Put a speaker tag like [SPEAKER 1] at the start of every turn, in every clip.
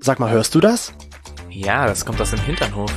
[SPEAKER 1] Sag mal, hörst du das?
[SPEAKER 2] Ja, das kommt aus dem Hinternhof.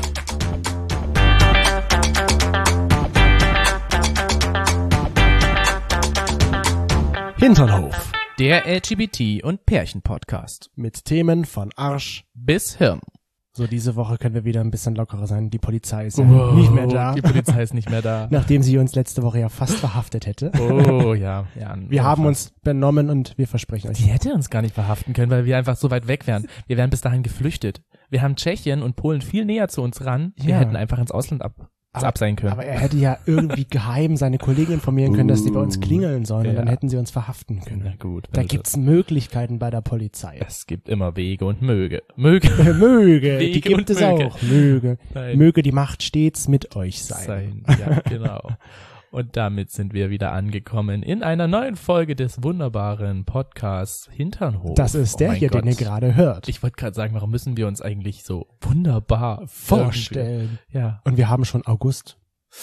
[SPEAKER 1] Hinternhof.
[SPEAKER 3] Der LGBT- und Pärchen-Podcast.
[SPEAKER 1] Mit Themen von Arsch
[SPEAKER 3] Bis Hirn.
[SPEAKER 1] So, diese Woche können wir wieder ein bisschen lockerer sein. Die Polizei ist ja nicht mehr da.
[SPEAKER 3] Die Polizei ist nicht mehr da.
[SPEAKER 1] Nachdem sie uns letzte Woche ja fast verhaftet hätte.
[SPEAKER 3] Oh, ja.
[SPEAKER 1] Wir haben uns benommen und wir versprechen euch.
[SPEAKER 3] Die hätte uns gar nicht verhaften können, weil wir einfach so weit weg wären. Wir wären bis dahin geflüchtet. Wir haben Tschechien und Polen viel näher zu uns ran. Wir hätten einfach ins Ausland ab sein können.
[SPEAKER 1] Aber er hätte ja irgendwie geheim seine Kollegen informieren können, dass die bei uns klingeln sollen und dann hätten sie uns verhaften können.
[SPEAKER 3] Na gut.
[SPEAKER 1] Da gibt's Möglichkeiten bei der Polizei.
[SPEAKER 3] Es gibt immer Wege und Möge.
[SPEAKER 1] Möge,
[SPEAKER 3] Wege
[SPEAKER 1] die gibt
[SPEAKER 3] und
[SPEAKER 1] es
[SPEAKER 3] Möge.
[SPEAKER 1] auch. Möge.
[SPEAKER 3] Nein.
[SPEAKER 1] Möge die Macht stets mit euch sein.
[SPEAKER 3] Ja, genau. Und damit sind wir wieder angekommen in einer neuen Folge des wunderbaren Podcasts Hinternhof.
[SPEAKER 1] Das ist der
[SPEAKER 3] mein
[SPEAKER 1] hier,
[SPEAKER 3] Gott.
[SPEAKER 1] den ihr gerade hört.
[SPEAKER 3] Ich wollte gerade sagen, warum müssen wir uns eigentlich so wunderbar
[SPEAKER 1] Vorstellen.
[SPEAKER 3] Ja.
[SPEAKER 1] Und wir haben schon August.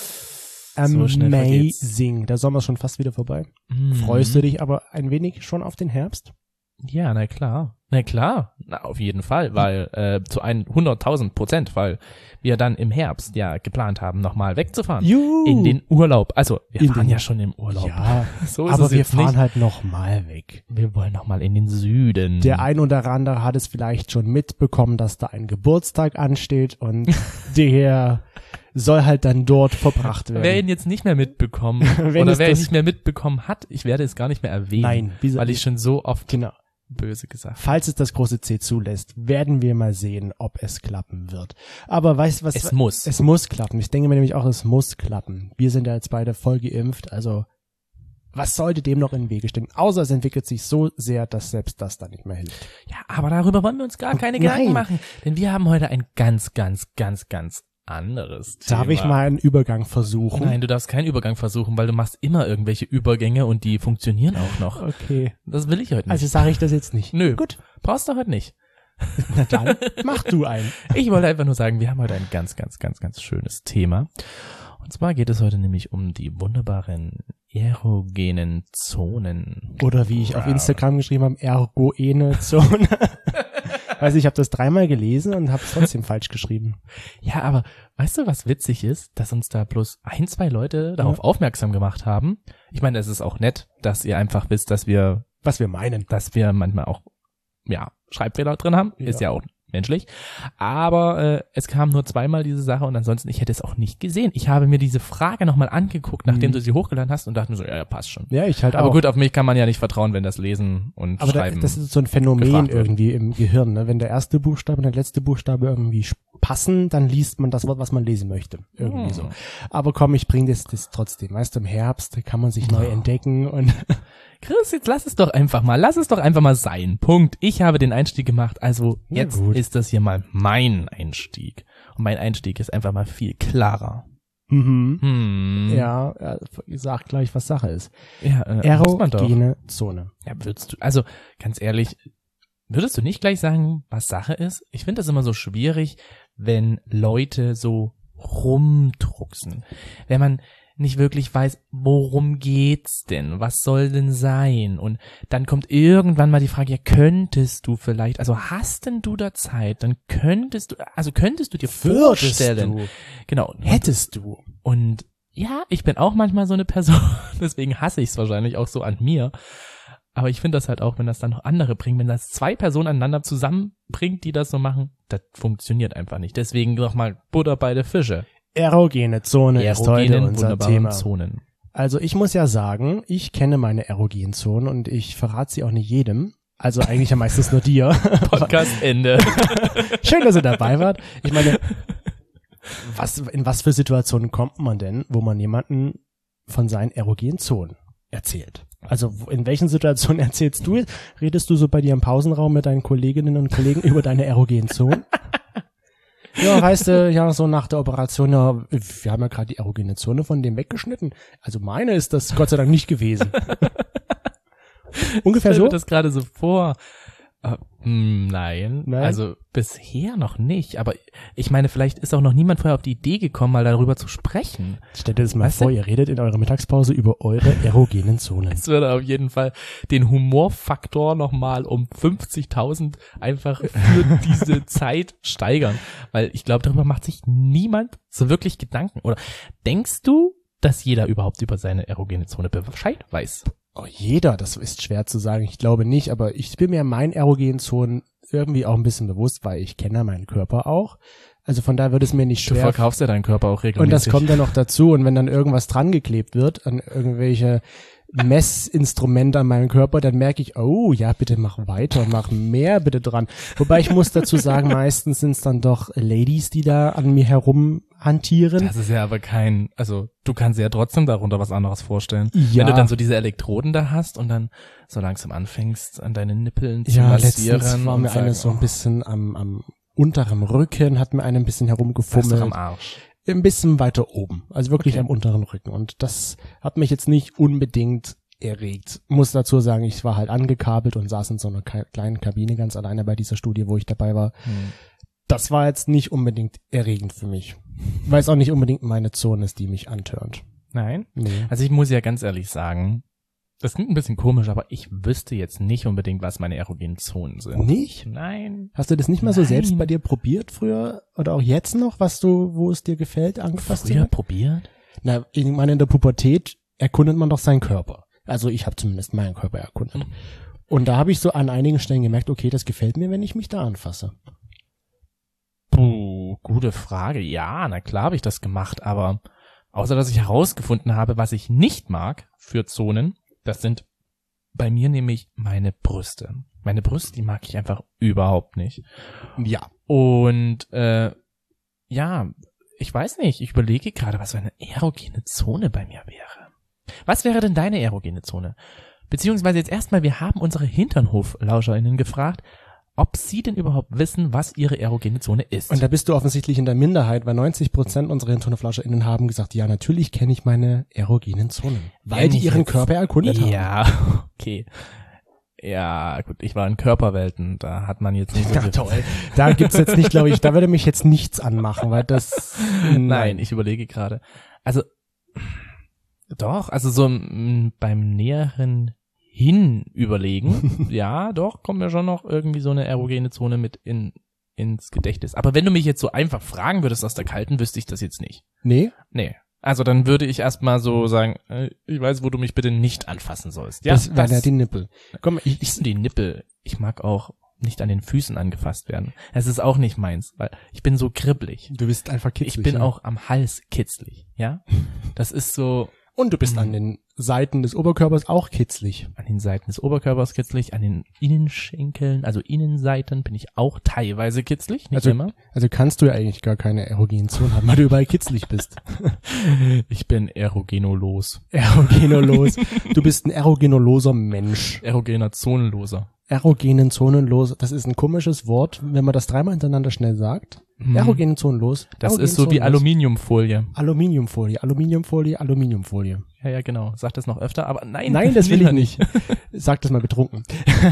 [SPEAKER 3] So schnell vergeht's.
[SPEAKER 1] Amazing. Der Sommer ist schon fast wieder vorbei.
[SPEAKER 3] Mhm.
[SPEAKER 1] Freust du dich aber ein wenig schon auf den Herbst?
[SPEAKER 3] Ja, na klar. Na, auf jeden Fall, weil zu 100.000%, weil wir dann im Herbst ja geplant haben, nochmal wegzufahren.
[SPEAKER 1] Juhu.
[SPEAKER 3] In den Urlaub. Also, wir
[SPEAKER 1] In
[SPEAKER 3] fahren
[SPEAKER 1] den-
[SPEAKER 3] ja schon im Urlaub.
[SPEAKER 1] Ja,
[SPEAKER 3] so ist
[SPEAKER 1] aber
[SPEAKER 3] es
[SPEAKER 1] wir
[SPEAKER 3] jetzt
[SPEAKER 1] fahren
[SPEAKER 3] nicht.
[SPEAKER 1] halt noch mal weg.
[SPEAKER 3] Wir wollen nochmal in den Süden.
[SPEAKER 1] Der ein oder andere hat es vielleicht schon mitbekommen, dass da ein Geburtstag ansteht und der soll halt dann dort verbracht werden.
[SPEAKER 3] Wer ihn jetzt nicht mehr mitbekommen
[SPEAKER 1] Wenn
[SPEAKER 3] oder
[SPEAKER 1] es
[SPEAKER 3] wer ihn
[SPEAKER 1] das-
[SPEAKER 3] nicht mehr mitbekommen hat, ich werde es gar nicht mehr erwähnen.
[SPEAKER 1] Nein, wieso-
[SPEAKER 3] weil ich schon so oft
[SPEAKER 1] Genau.
[SPEAKER 3] böse gesagt habe.
[SPEAKER 1] Falls es das große C zulässt, werden wir mal sehen, ob es klappen wird. Aber weißt du was?
[SPEAKER 3] Es muss.
[SPEAKER 1] Es muss klappen. Ich denke mir nämlich auch, es muss klappen. Wir sind ja jetzt beide voll geimpft, also was sollte dem noch in den Wege stehen? Außer es entwickelt sich so sehr, dass selbst das dann nicht mehr hilft.
[SPEAKER 3] Ja, aber darüber wollen wir uns gar keine Gedanken machen, denn wir haben heute ein ganz anderes Thema.
[SPEAKER 1] Darf ich mal einen Übergang versuchen?
[SPEAKER 3] Nein, du darfst keinen Übergang versuchen, weil du machst immer irgendwelche Übergänge und die funktionieren auch noch.
[SPEAKER 1] Okay.
[SPEAKER 3] Das will ich heute nicht.
[SPEAKER 1] Also sage ich das jetzt nicht.
[SPEAKER 3] Nö,
[SPEAKER 1] Gut.
[SPEAKER 3] brauchst du heute nicht.
[SPEAKER 1] Na dann, mach du einen.
[SPEAKER 3] Ich wollte einfach nur sagen, wir haben heute ein ganz schönes Thema. Und zwar geht es heute nämlich um die wunderbaren erogenen Zonen.
[SPEAKER 1] Oder wie ich auf Instagram geschrieben habe, ergoene Zone. Weiß ich habe das 3-mal gelesen und habe es trotzdem falsch geschrieben.
[SPEAKER 3] Ja, aber weißt du, was witzig ist? Dass uns da bloß 1-2 Leute darauf aufmerksam gemacht haben. Ich meine, es ist auch nett, dass ihr einfach wisst, dass wir manchmal auch, ja, Schreibfehler drin haben.
[SPEAKER 1] Ja.
[SPEAKER 3] Ist ja auch menschlich. Aber es kam nur 2-mal diese Sache und ansonsten, ich hätte es auch nicht gesehen. Ich habe mir diese Frage nochmal angeguckt, nachdem du sie hochgeladen hast und dachte mir so, ja, passt schon.
[SPEAKER 1] Ja, ich halt
[SPEAKER 3] Aber
[SPEAKER 1] auch.
[SPEAKER 3] gut, auf mich kann man ja nicht vertrauen, wenn das Lesen und
[SPEAKER 1] Aber
[SPEAKER 3] Schreiben.
[SPEAKER 1] das ist so ein Phänomen
[SPEAKER 3] gefragt wird.
[SPEAKER 1] irgendwie im Gehirn, ne? Wenn der erste Buchstabe und der letzte Buchstabe irgendwie passen, dann liest man das Wort, was man lesen möchte. Irgendwie so. Aber komm, ich bring das trotzdem. Weißt du, im Herbst kann man sich neu entdecken und
[SPEAKER 3] Chris, jetzt lass es doch einfach mal sein. Punkt. Ich habe den Einstieg gemacht, also
[SPEAKER 1] Ja,
[SPEAKER 3] jetzt
[SPEAKER 1] gut.
[SPEAKER 3] ist das hier mal mein Einstieg. Und mein Einstieg ist einfach mal viel klarer.
[SPEAKER 1] ja, sag gleich, was Sache ist.
[SPEAKER 3] Ja, muss man doch.
[SPEAKER 1] Erogene Zone.
[SPEAKER 3] Ja, also ganz ehrlich, würdest du nicht gleich sagen, was Sache ist? Ich finde das immer so schwierig, wenn Leute so rumdrucksen. Wenn man nicht wirklich weiß, worum geht's denn? Was soll denn sein? Und dann kommt irgendwann mal die Frage, ja, könntest du vielleicht, also hast denn du da Zeit? Dann könntest du dir vorstellen.
[SPEAKER 1] du?
[SPEAKER 3] Genau.
[SPEAKER 1] Hättest du.
[SPEAKER 3] Und ja, ich bin auch manchmal so eine Person, deswegen hasse ich es wahrscheinlich auch so an mir. Aber ich finde das halt auch, wenn das dann noch andere bringen, wenn das 2 Personen aneinander zusammenbringt, die das so machen, das funktioniert einfach nicht. Deswegen nochmal Butter bei der Fische.
[SPEAKER 1] Erogene Zone ist heute
[SPEAKER 3] Erogenen,
[SPEAKER 1] unser
[SPEAKER 3] wunderbaren
[SPEAKER 1] Thema.
[SPEAKER 3] Zonen.
[SPEAKER 1] Also ich muss ja sagen, ich kenne meine erogenen Zonen und ich verrate sie auch nicht jedem. Also eigentlich ja meistens nur dir.
[SPEAKER 3] Podcast Ende.
[SPEAKER 1] Schön, dass ihr dabei wart. Ich meine, in was für Situationen kommt man denn, wo man jemanden von seinen erogenen Zonen erzählt? Also in welchen Situationen erzählst du? Redest du so bei dir im Pausenraum mit deinen Kolleginnen und Kollegen über deine erogenen Zonen? Ja, weißt du, ja, so nach der Operation, ja, wir haben ja gerade die erogene Zone von dem weggeschnitten. Also meine ist das Gott sei Dank nicht gewesen. Ungefähr
[SPEAKER 3] Ich stell
[SPEAKER 1] so?
[SPEAKER 3] mir das gerade so vor. Nein,
[SPEAKER 1] Nein?
[SPEAKER 3] also bisher noch nicht, aber ich meine, vielleicht ist auch noch niemand vorher auf die Idee gekommen, mal darüber zu sprechen.
[SPEAKER 1] Stellt dir das mal
[SPEAKER 3] Weißt du?
[SPEAKER 1] vor, ihr redet in eurer Mittagspause über eure erogenen Zonen.
[SPEAKER 3] Es würde auf jeden Fall den Humorfaktor nochmal um 50.000 einfach für diese Zeit steigern, weil ich glaube, darüber macht sich niemand so wirklich Gedanken. Oder denkst du, dass jeder überhaupt über seine erogene Zone Bescheid weiß?
[SPEAKER 1] Oh, jeder, das ist schwer zu sagen. Ich glaube nicht, aber ich bin mir meinen erogenen Zonen irgendwie auch ein bisschen bewusst, weil ich kenne meinen Körper auch. Also von daher würde es mir nicht
[SPEAKER 3] Du
[SPEAKER 1] schwer.
[SPEAKER 3] verkaufst ja deinen Körper auch regelmäßig.
[SPEAKER 1] Und das kommt dann noch dazu. Und wenn dann irgendwas dran geklebt wird an irgendwelche Messinstrumente an meinem Körper, dann merke ich, oh ja, bitte mach weiter, mach mehr bitte dran. Wobei ich muss dazu sagen, meistens sind es dann doch Ladies, die da an mir herum hantieren.
[SPEAKER 3] Das ist ja aber also du kannst dir ja trotzdem darunter was anderes vorstellen.
[SPEAKER 1] Ja.
[SPEAKER 3] Wenn du dann so diese Elektroden da hast und dann so langsam anfängst, an deinen Nippeln zu
[SPEAKER 1] Ja,
[SPEAKER 3] massieren.
[SPEAKER 1] letztens war
[SPEAKER 3] und
[SPEAKER 1] mir eine so ein bisschen am unteren Rücken, hat mir eine ein bisschen
[SPEAKER 3] Fast
[SPEAKER 1] herumgefummelt.
[SPEAKER 3] am Arsch.
[SPEAKER 1] Ein bisschen weiter oben, also wirklich
[SPEAKER 3] Okay.
[SPEAKER 1] am unteren Rücken. Und das hat mich jetzt nicht unbedingt erregt. Muss dazu sagen, ich war halt angekabelt und saß in so einer kleinen Kabine ganz alleine bei dieser Studie, wo ich dabei war. Das war jetzt nicht unbedingt erregend für mich. Weil es auch nicht unbedingt meine Zone ist, die mich antörnt.
[SPEAKER 3] Nein?
[SPEAKER 1] Nee.
[SPEAKER 3] Also ich muss ja ganz ehrlich sagen, das klingt ein bisschen komisch, aber ich wüsste jetzt nicht unbedingt, was meine erogenen Zonen sind.
[SPEAKER 1] Nicht?
[SPEAKER 3] Nein.
[SPEAKER 1] Hast du das nicht mal so
[SPEAKER 3] Nein.
[SPEAKER 1] selbst bei dir probiert früher? Oder auch jetzt noch, wo es dir gefällt, angefasst zu
[SPEAKER 3] Früher
[SPEAKER 1] werden?
[SPEAKER 3] probiert?
[SPEAKER 1] Na, ich meine, in der Pubertät erkundet man doch seinen Körper. Also ich habe zumindest meinen Körper erkundet. Und da habe ich so an einigen Stellen gemerkt, okay, das gefällt mir, wenn ich mich da anfasse.
[SPEAKER 3] Puh, gute Frage. Ja, na klar habe ich das gemacht, aber außer dass ich herausgefunden habe, was ich nicht mag für Zonen, das sind bei mir nämlich meine Brüste. Meine Brüste, die mag ich einfach überhaupt nicht.
[SPEAKER 1] Ja.
[SPEAKER 3] Und ja, ich weiß nicht, ich überlege gerade, was so eine erogene Zone bei mir wäre. Was wäre denn deine erogene Zone? Beziehungsweise jetzt erstmal, wir haben unsere Hinternhof-LauscherInnen gefragt, ob sie denn überhaupt wissen, was ihre erogene Zone ist.
[SPEAKER 1] Und da bist du offensichtlich in der Minderheit, weil 90% unserer HinternhoflauscherInnen haben gesagt, ja, natürlich kenne ich meine erogenen Zonen. Weil
[SPEAKER 3] Wenn
[SPEAKER 1] die
[SPEAKER 3] ich
[SPEAKER 1] ihren
[SPEAKER 3] jetzt-
[SPEAKER 1] Körper erkundet haben.
[SPEAKER 3] Ja, okay. Ja, gut, ich war in Körperwelten, da hat man jetzt nicht so
[SPEAKER 1] Ja,
[SPEAKER 3] viel.
[SPEAKER 1] toll. Da gibt's jetzt nicht, glaube ich, da würde mich jetzt nichts anmachen, weil das,
[SPEAKER 3] Nein, ich überlege gerade. Also, doch, also so beim näheren Hinüberlegen, ja, doch, kommt mir schon noch irgendwie so eine erogene Zone mit ins Gedächtnis. Aber wenn du mich jetzt so einfach fragen würdest aus der Kalten, wüsste ich das jetzt nicht.
[SPEAKER 1] Nee?
[SPEAKER 3] Nee. Also dann würde ich erstmal so sagen, ich weiß, wo du mich bitte nicht anfassen sollst. Ja,
[SPEAKER 1] das wären ja die Nippel. Komm, ich
[SPEAKER 3] die Nippel. Ich mag auch nicht an den Füßen angefasst werden. Es ist auch nicht meins, weil ich bin so kribbelig.
[SPEAKER 1] du bist einfach kitzlig.
[SPEAKER 3] Ich bin
[SPEAKER 1] ja.
[SPEAKER 3] auch am Hals kitzlig, ja? Das ist so
[SPEAKER 1] Und du bist an den Seiten des Oberkörpers auch kitzlig.
[SPEAKER 3] an den Seiten des Oberkörpers kitzlig, an den Innenschenkeln, also Innenseiten bin ich auch teilweise kitzlig, nicht immer.
[SPEAKER 1] Also kannst du ja eigentlich gar keine erogenen Zonen haben, weil du überall kitzlig bist.
[SPEAKER 3] Ich bin erogenolos.
[SPEAKER 1] Erogenolos. Du bist ein erogenoloser Mensch.
[SPEAKER 3] Erogener Zonenloser.
[SPEAKER 1] Erogenen zonenlos, das ist ein komisches Wort, wenn man das dreimal hintereinander schnell sagt. Erogenen zonenlos.
[SPEAKER 3] Das
[SPEAKER 1] erogen
[SPEAKER 3] ist so wie
[SPEAKER 1] zonenlos.
[SPEAKER 3] Aluminiumfolie.
[SPEAKER 1] Aluminiumfolie, Aluminiumfolie, Aluminiumfolie.
[SPEAKER 3] Ja, genau. Sag das noch öfter, aber nein.
[SPEAKER 1] Nein, das will ich
[SPEAKER 3] lieber
[SPEAKER 1] nicht. Sag das mal betrunken.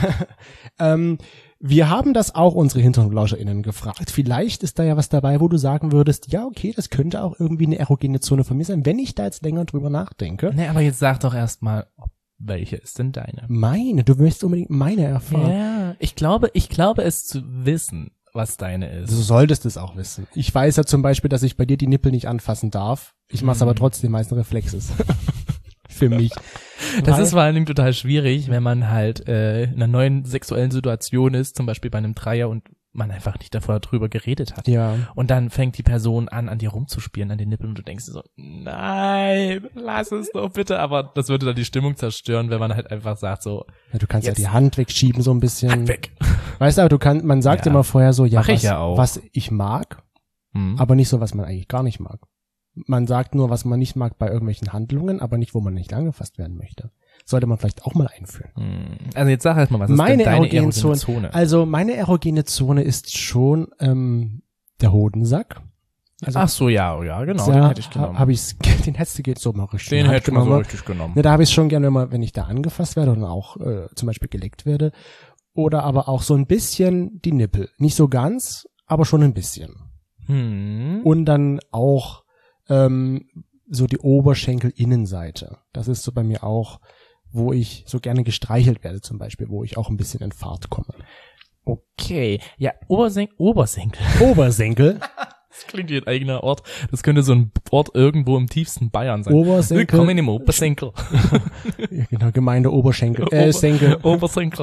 [SPEAKER 1] Wir haben das auch unsere HinternhoflauscherInnen gefragt. Vielleicht ist da ja was dabei, wo du sagen würdest, ja, okay, das könnte auch irgendwie eine erogene Zone von mir sein, wenn ich da jetzt länger drüber nachdenke.
[SPEAKER 3] Nee, aber jetzt sag doch erstmal, welche ist denn deine?
[SPEAKER 1] Meine, du möchtest unbedingt meine erfahren.
[SPEAKER 3] Ja, ich glaube es zu wissen, was deine ist.
[SPEAKER 1] Du solltest es auch wissen. Ich weiß ja zum Beispiel, dass ich bei dir die Nippel nicht anfassen darf. Ich mach's aber trotzdem meist Reflexes. Für mich.
[SPEAKER 3] Das
[SPEAKER 1] Weil-
[SPEAKER 3] ist vor allen Dingen total schwierig, wenn man halt in einer neuen sexuellen Situation ist, zum Beispiel bei einem Dreier und man einfach nicht davor drüber geredet hat.
[SPEAKER 1] Ja.
[SPEAKER 3] Und dann fängt die Person an dir rumzuspielen, an den Nippeln und du denkst dir so, nein, lass es doch bitte. Aber das würde dann die Stimmung zerstören, wenn man halt einfach sagt so,
[SPEAKER 1] Ja, du kannst
[SPEAKER 3] Jetzt-
[SPEAKER 1] ja die Hand wegschieben so ein bisschen.
[SPEAKER 3] Hand weg.
[SPEAKER 1] Weißt du, aber man sagt
[SPEAKER 3] Ja.
[SPEAKER 1] immer vorher so, ja,
[SPEAKER 3] Mach ich
[SPEAKER 1] was,
[SPEAKER 3] ja auch.
[SPEAKER 1] was ich mag,
[SPEAKER 3] Hm.
[SPEAKER 1] aber nicht so, was man eigentlich gar nicht mag. Man sagt nur, was man nicht mag bei irgendwelchen Handlungen, aber nicht, wo man nicht angefasst werden möchte. Sollte man vielleicht auch mal einführen.
[SPEAKER 3] Also jetzt sag erst mal, was ist
[SPEAKER 1] Meine
[SPEAKER 3] denn deine
[SPEAKER 1] erogene
[SPEAKER 3] erogene
[SPEAKER 1] Zone.
[SPEAKER 3] Zone?
[SPEAKER 1] Also meine erogene Zone ist schon der Hodensack. Also
[SPEAKER 3] Ach so, ja, genau,
[SPEAKER 1] da
[SPEAKER 3] den hätte ich genommen.
[SPEAKER 1] den hättest du jetzt so mal richtig.
[SPEAKER 3] Den
[SPEAKER 1] in die Hand
[SPEAKER 3] hätte ich mal so
[SPEAKER 1] genommen.
[SPEAKER 3] richtig genommen.
[SPEAKER 1] Ne, da habe ich schon gerne, wenn ich da angefasst werde und auch zum Beispiel geleckt werde. oder aber auch so ein bisschen die Nippel. Nicht so ganz, aber schon ein bisschen. Und dann auch so die Oberschenkelinnenseite. Das ist so bei mir auch, wo ich so gerne gestreichelt werde zum Beispiel, wo ich auch ein bisschen in Fahrt komme.
[SPEAKER 3] Okay. Ja, Obersenkel.
[SPEAKER 1] Obersenkel.
[SPEAKER 3] Das klingt wie ein eigener Ort. Das könnte so ein Ort irgendwo im tiefsten Bayern sein.
[SPEAKER 1] Obersenkel.
[SPEAKER 3] Willkommen im Obersenkel.
[SPEAKER 1] Ja, genau, Gemeinde Oberschenkel. Senkel.
[SPEAKER 3] Obersenkel.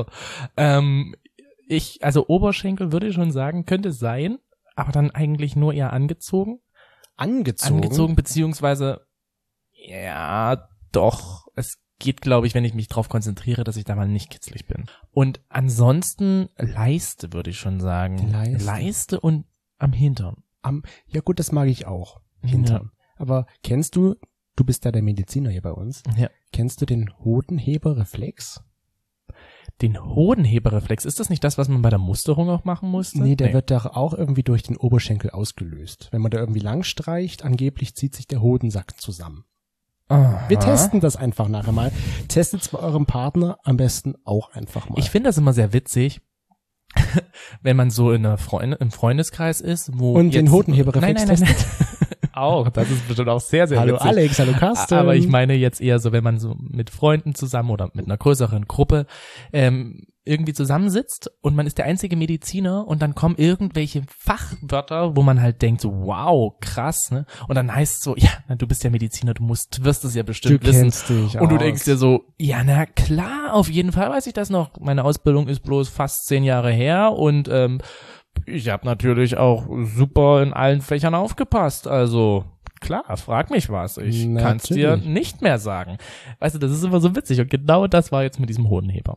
[SPEAKER 3] Also Oberschenkel würde ich schon sagen, könnte sein, aber dann eigentlich nur eher angezogen. Angezogen, beziehungsweise, ja, doch, es geht, glaube ich, wenn ich mich drauf konzentriere, dass ich da mal nicht kitzlig bin. Und ansonsten Leiste, würde ich schon sagen. Leiste und am Hintern.
[SPEAKER 1] Ja gut, das mag ich auch. Hintern. Ja. Aber kennst du bist ja der Mediziner hier bei uns, kennst du den Hodenheberreflex?
[SPEAKER 3] Den Hodenheberreflex, ist das nicht das, was man bei der Musterung auch machen musste?
[SPEAKER 1] Nee, der wird doch auch irgendwie durch den Oberschenkel ausgelöst. Wenn man da irgendwie lang streicht, angeblich zieht sich der Hodensack zusammen. Aha. Wir testen das einfach nachher mal. Testet's bei eurem Partner am besten auch einfach mal.
[SPEAKER 3] Ich finde das immer sehr witzig, wenn man so im Freundeskreis ist, wo
[SPEAKER 1] und den Hodenheberreflex testet.
[SPEAKER 3] Auch, das ist bestimmt auch sehr, sehr
[SPEAKER 1] witzig.
[SPEAKER 3] Hallo
[SPEAKER 1] Alex, hallo Carsten.
[SPEAKER 3] Aber ich meine jetzt eher so, wenn man so mit Freunden zusammen oder mit einer größeren Gruppe irgendwie zusammensitzt und man ist der einzige Mediziner und dann kommen irgendwelche Fachwörter, wo man halt denkt so, wow, krass, ne? Und dann heißt es so, ja, du bist ja Mediziner, wirst es ja bestimmt wissen.
[SPEAKER 1] Dich
[SPEAKER 3] und du denkst dir so, ja, na klar, auf jeden Fall weiß ich das noch. Meine Ausbildung ist bloß fast 10 Jahre her und ich habe natürlich auch super in allen Fächern aufgepasst, also klar, frag mich was, ich kann's dir nicht mehr sagen. Weißt du, das ist immer so witzig und genau das war jetzt mit diesem Hodenheber.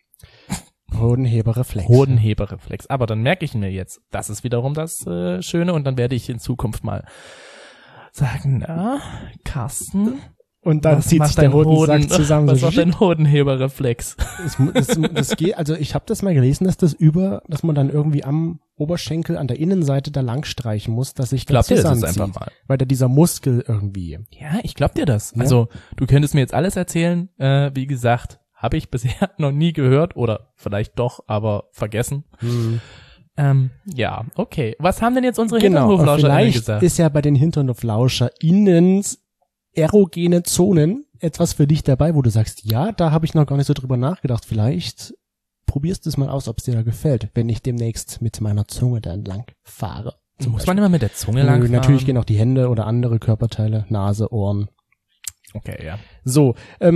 [SPEAKER 3] Hodenheberreflex. Aber dann merke ich mir jetzt, das ist wiederum das Schöne und dann werde ich in Zukunft mal sagen, na, Carsten.
[SPEAKER 1] Und dann zieht sich der Hodensack zusammen.
[SPEAKER 3] Was macht dein Hodenheberreflex?
[SPEAKER 1] Das geht, also ich habe das mal gelesen, dass man dann irgendwie am Oberschenkel an der Innenseite da lang streichen muss, dass sich das zusammenzieht.
[SPEAKER 3] Das einfach mal.
[SPEAKER 1] Weil da dieser Muskel irgendwie.
[SPEAKER 3] Ja, ich glaub dir das. Ja. Also du könntest mir jetzt alles erzählen, wie gesagt, habe ich bisher noch nie gehört oder vielleicht doch, aber vergessen. Ja, okay. Was haben denn jetzt unsere HinternhoflauscherInnen gesagt?
[SPEAKER 1] Vielleicht ist ja bei den HinternhoflauscherInnen erogene Zonen etwas für dich dabei, wo du sagst, ja, da habe ich noch gar nicht so drüber nachgedacht. Vielleicht probierst du es mal aus, ob es dir da gefällt, wenn ich demnächst mit meiner Zunge da entlang fahre.
[SPEAKER 3] Muss man immer mit der Zunge lang fahren?
[SPEAKER 1] Natürlich gehen auch die Hände oder andere Körperteile, Nase, Ohren.
[SPEAKER 3] Okay, ja.
[SPEAKER 1] So,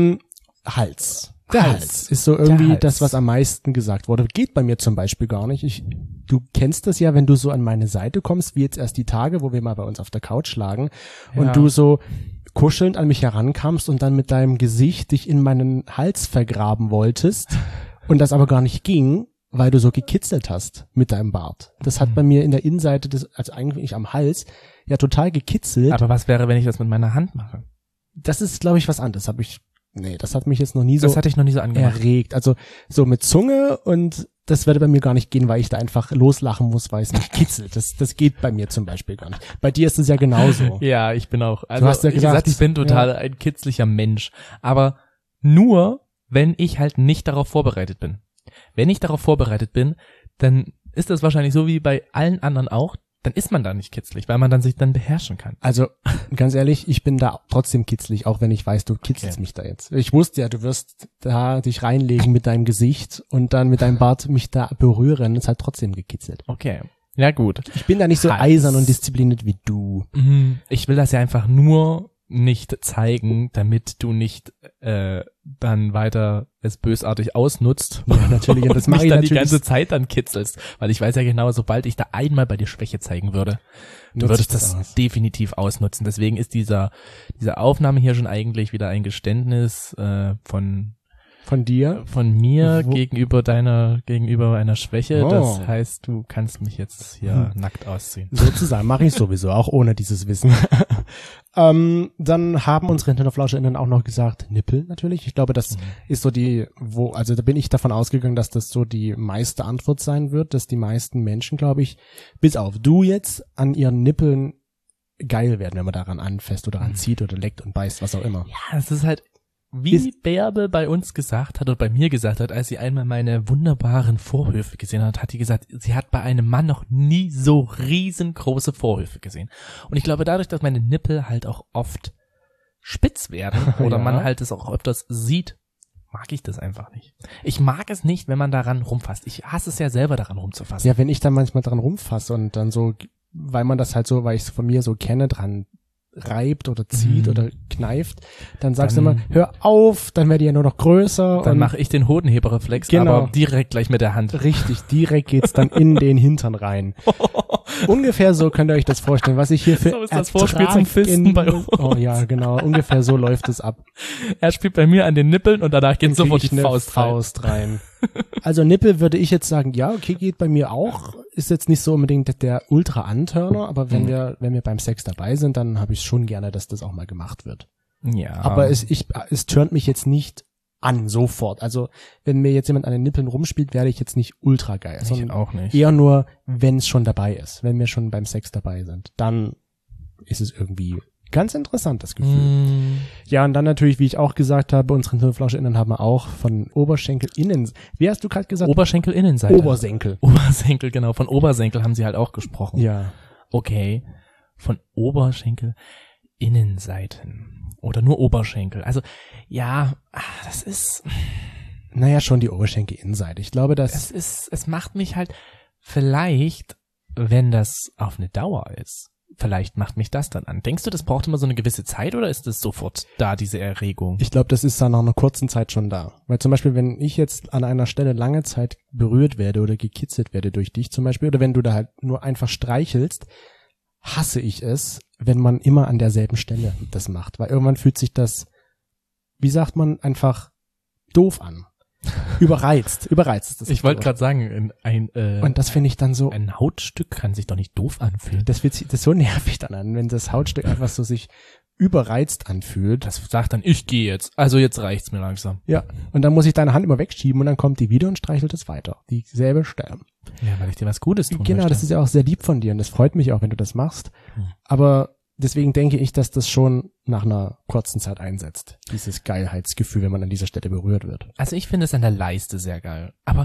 [SPEAKER 1] Hals. Der Hals ist so irgendwie das, was am meisten gesagt wurde. Geht bei mir zum Beispiel gar nicht. Du kennst das ja, wenn du so an meine Seite kommst, wie jetzt erst die Tage, wo wir mal bei uns auf der Couch lagen und du so kuschelnd an mich herankamst und dann mit deinem Gesicht dich in meinen Hals vergraben wolltest und das aber gar nicht ging, weil du so gekitzelt hast mit deinem Bart. Das hat bei mir in der Innenseite, also eigentlich am Hals, ja total gekitzelt.
[SPEAKER 3] Aber was wäre, wenn ich das mit meiner Hand mache?
[SPEAKER 1] Das ist, glaube ich, was anderes. Das hat mich jetzt noch nie so
[SPEAKER 3] angemacht.
[SPEAKER 1] Erregt. Also so mit Zunge und das würde bei mir gar nicht gehen, weil ich da einfach loslachen muss, weil es mich kitzelt. Das geht bei mir zum Beispiel gar nicht. Bei dir ist es ja genauso.
[SPEAKER 3] Ja, ich bin auch. Also
[SPEAKER 1] du hast ja gesagt,
[SPEAKER 3] ich bin total ein kitzlicher Mensch. Aber nur, wenn ich halt nicht darauf vorbereitet bin. Wenn ich darauf vorbereitet bin, dann ist das wahrscheinlich so wie bei allen anderen auch. Dann ist man da nicht kitzlig, weil man dann sich dann beherrschen kann.
[SPEAKER 1] Also, ganz ehrlich, ich bin da trotzdem kitzlig, auch wenn ich weiß, du kitzelst mich da jetzt. Ich wusste ja, du wirst da dich reinlegen mit deinem Gesicht und dann mit deinem Bart mich da berühren. Es hat trotzdem gekitzelt.
[SPEAKER 3] Okay. Ja, gut.
[SPEAKER 1] Ich bin da nicht so eisern und diszipliniert wie du.
[SPEAKER 3] Ich will das ja einfach nur nicht zeigen, damit du nicht dann weiter es bösartig ausnutzt.
[SPEAKER 1] Ja, natürlich. Und das mache ich
[SPEAKER 3] dann
[SPEAKER 1] natürlich
[SPEAKER 3] die ganze Zeit dann kitzelst. Weil ich weiß ja genau, sobald ich da einmal bei dir Schwäche zeigen würde, du würdest das definitiv ausnutzen. Deswegen ist diese Aufnahme hier schon eigentlich wieder ein Geständnis von
[SPEAKER 1] dir?
[SPEAKER 3] Von mir gegenüber einer Schwäche. Das heißt, du kannst mich jetzt hier nackt ausziehen.
[SPEAKER 1] Sozusagen, mache ich sowieso, auch ohne dieses Wissen. Dann haben unsere HinternhoflauscherInnen auch noch gesagt, Nippel natürlich. Ich glaube, das ist so also da bin ich davon ausgegangen, dass das so die meiste Antwort sein wird, dass die meisten Menschen, glaube ich, bis auf du jetzt, an ihren Nippeln geil werden, wenn man daran anfasst oder anzieht oder leckt und beißt, was auch immer.
[SPEAKER 3] Ja, es ist halt, wie Bärbe bei uns gesagt hat oder bei mir gesagt hat, als sie einmal meine wunderbaren Vorhöfe gesehen hat, hat die gesagt, sie hat bei einem Mann noch nie so riesengroße Vorhöfe gesehen. Und ich glaube, dadurch, dass meine Nippel halt auch oft spitz werden oder
[SPEAKER 1] Ja.
[SPEAKER 3] man halt es auch öfters sieht, mag ich das einfach nicht. Ich mag es nicht, wenn man daran rumfasst. Ich hasse es ja selber, daran rumzufassen.
[SPEAKER 1] Ja, wenn ich dann manchmal dran rumfasse und dann so, weil man das halt so, weil ich es von mir so kenne, dran reibt oder zieht oder kneift, dann sagst du
[SPEAKER 3] Dann-
[SPEAKER 1] immer, hör auf, dann werde ich ja nur noch größer.
[SPEAKER 3] Dann
[SPEAKER 1] und
[SPEAKER 3] mache ich den Hodenheberreflex,
[SPEAKER 1] Genau.
[SPEAKER 3] aber direkt gleich mit der Hand.
[SPEAKER 1] richtig, direkt geht's dann in den Hintern rein. Ungefähr so könnt ihr euch das vorstellen, was ich hier für
[SPEAKER 3] So ist das Vorspiel zum Fisten bei uns.
[SPEAKER 1] Oh ja, genau, ungefähr so läuft es ab.
[SPEAKER 3] Er spielt bei mir an den Nippeln und danach geht
[SPEAKER 1] Dann
[SPEAKER 3] sofort
[SPEAKER 1] krieg
[SPEAKER 3] die
[SPEAKER 1] ich eine
[SPEAKER 3] Faust rein.
[SPEAKER 1] rein. Also Nippel würde ich jetzt sagen, ja, okay, geht bei mir auch. Ist jetzt nicht so unbedingt der Ultra-Antörner, aber wenn wir beim Sex dabei sind, dann habe ich schon gerne, dass das auch mal gemacht wird.
[SPEAKER 3] Ja.
[SPEAKER 1] Aber es turnt mich jetzt nicht an, sofort. Also, wenn mir jetzt jemand an den Nippeln rumspielt, werde ich jetzt nicht ultra geil.
[SPEAKER 3] ich
[SPEAKER 1] Sondern
[SPEAKER 3] auch nicht.
[SPEAKER 1] eher nur, wenn es schon dabei ist. Wenn wir schon beim Sex dabei sind. Dann ist es irgendwie ganz interessant, das Gefühl.
[SPEAKER 3] Mm,
[SPEAKER 1] Ja, und dann natürlich, wie ich auch gesagt habe, unsere HirnflauschInnen haben wir auch von Oberschenkel innen. Wie hast du gerade gesagt?
[SPEAKER 3] Oberschenkel-Innenseite.
[SPEAKER 1] Obersenkel.
[SPEAKER 3] Obersenkel, genau. Von Obersenkel haben sie halt auch gesprochen.
[SPEAKER 1] Ja.
[SPEAKER 3] Okay. Von Oberschenkel-Innenseiten. Oder nur Oberschenkel. Also, ja, das ist,
[SPEAKER 1] Naja, schon die Oberschenkel-Innenseite. Ich glaube, dass
[SPEAKER 3] es macht mich halt, vielleicht, wenn das auf eine Dauer ist, vielleicht macht mich das dann an. Denkst du, das braucht immer so eine gewisse Zeit oder ist es sofort da, diese Erregung?
[SPEAKER 1] ich glaube, das ist dann nach einer kurzen Zeit schon da. Weil zum Beispiel, wenn ich jetzt an einer Stelle lange Zeit berührt werde oder gekitzelt werde durch dich zum Beispiel, oder wenn du da halt nur einfach streichelst, hasse ich es, wenn man immer an derselben Stelle das macht. Weil irgendwann fühlt sich das, wie sagt man, einfach doof an. Überreizt ist das.
[SPEAKER 3] Ich wollte gerade sagen,
[SPEAKER 1] Und das finde ich dann so,
[SPEAKER 3] ein Hautstück kann sich doch nicht doof anfühlen.
[SPEAKER 1] das ist so nervig dann an, wenn das Hautstück einfach so sich überreizt anfühlt.
[SPEAKER 3] Das sagt dann, ich gehe jetzt. Also jetzt reicht's mir langsam.
[SPEAKER 1] Ja, und dann muss ich deine Hand immer wegschieben und dann kommt die wieder und streichelt es weiter. Dieselbe Stelle.
[SPEAKER 3] Ja, weil ich dir was Gutes tun
[SPEAKER 1] Genau,
[SPEAKER 3] möchte.
[SPEAKER 1] das ist ja auch sehr lieb von dir und das freut mich auch, wenn du das machst. Aber deswegen denke ich, dass das schon nach einer kurzen Zeit einsetzt. Dieses Geilheitsgefühl, wenn man an dieser Stelle berührt wird.
[SPEAKER 3] Also ich finde es an der Leiste sehr geil. Aber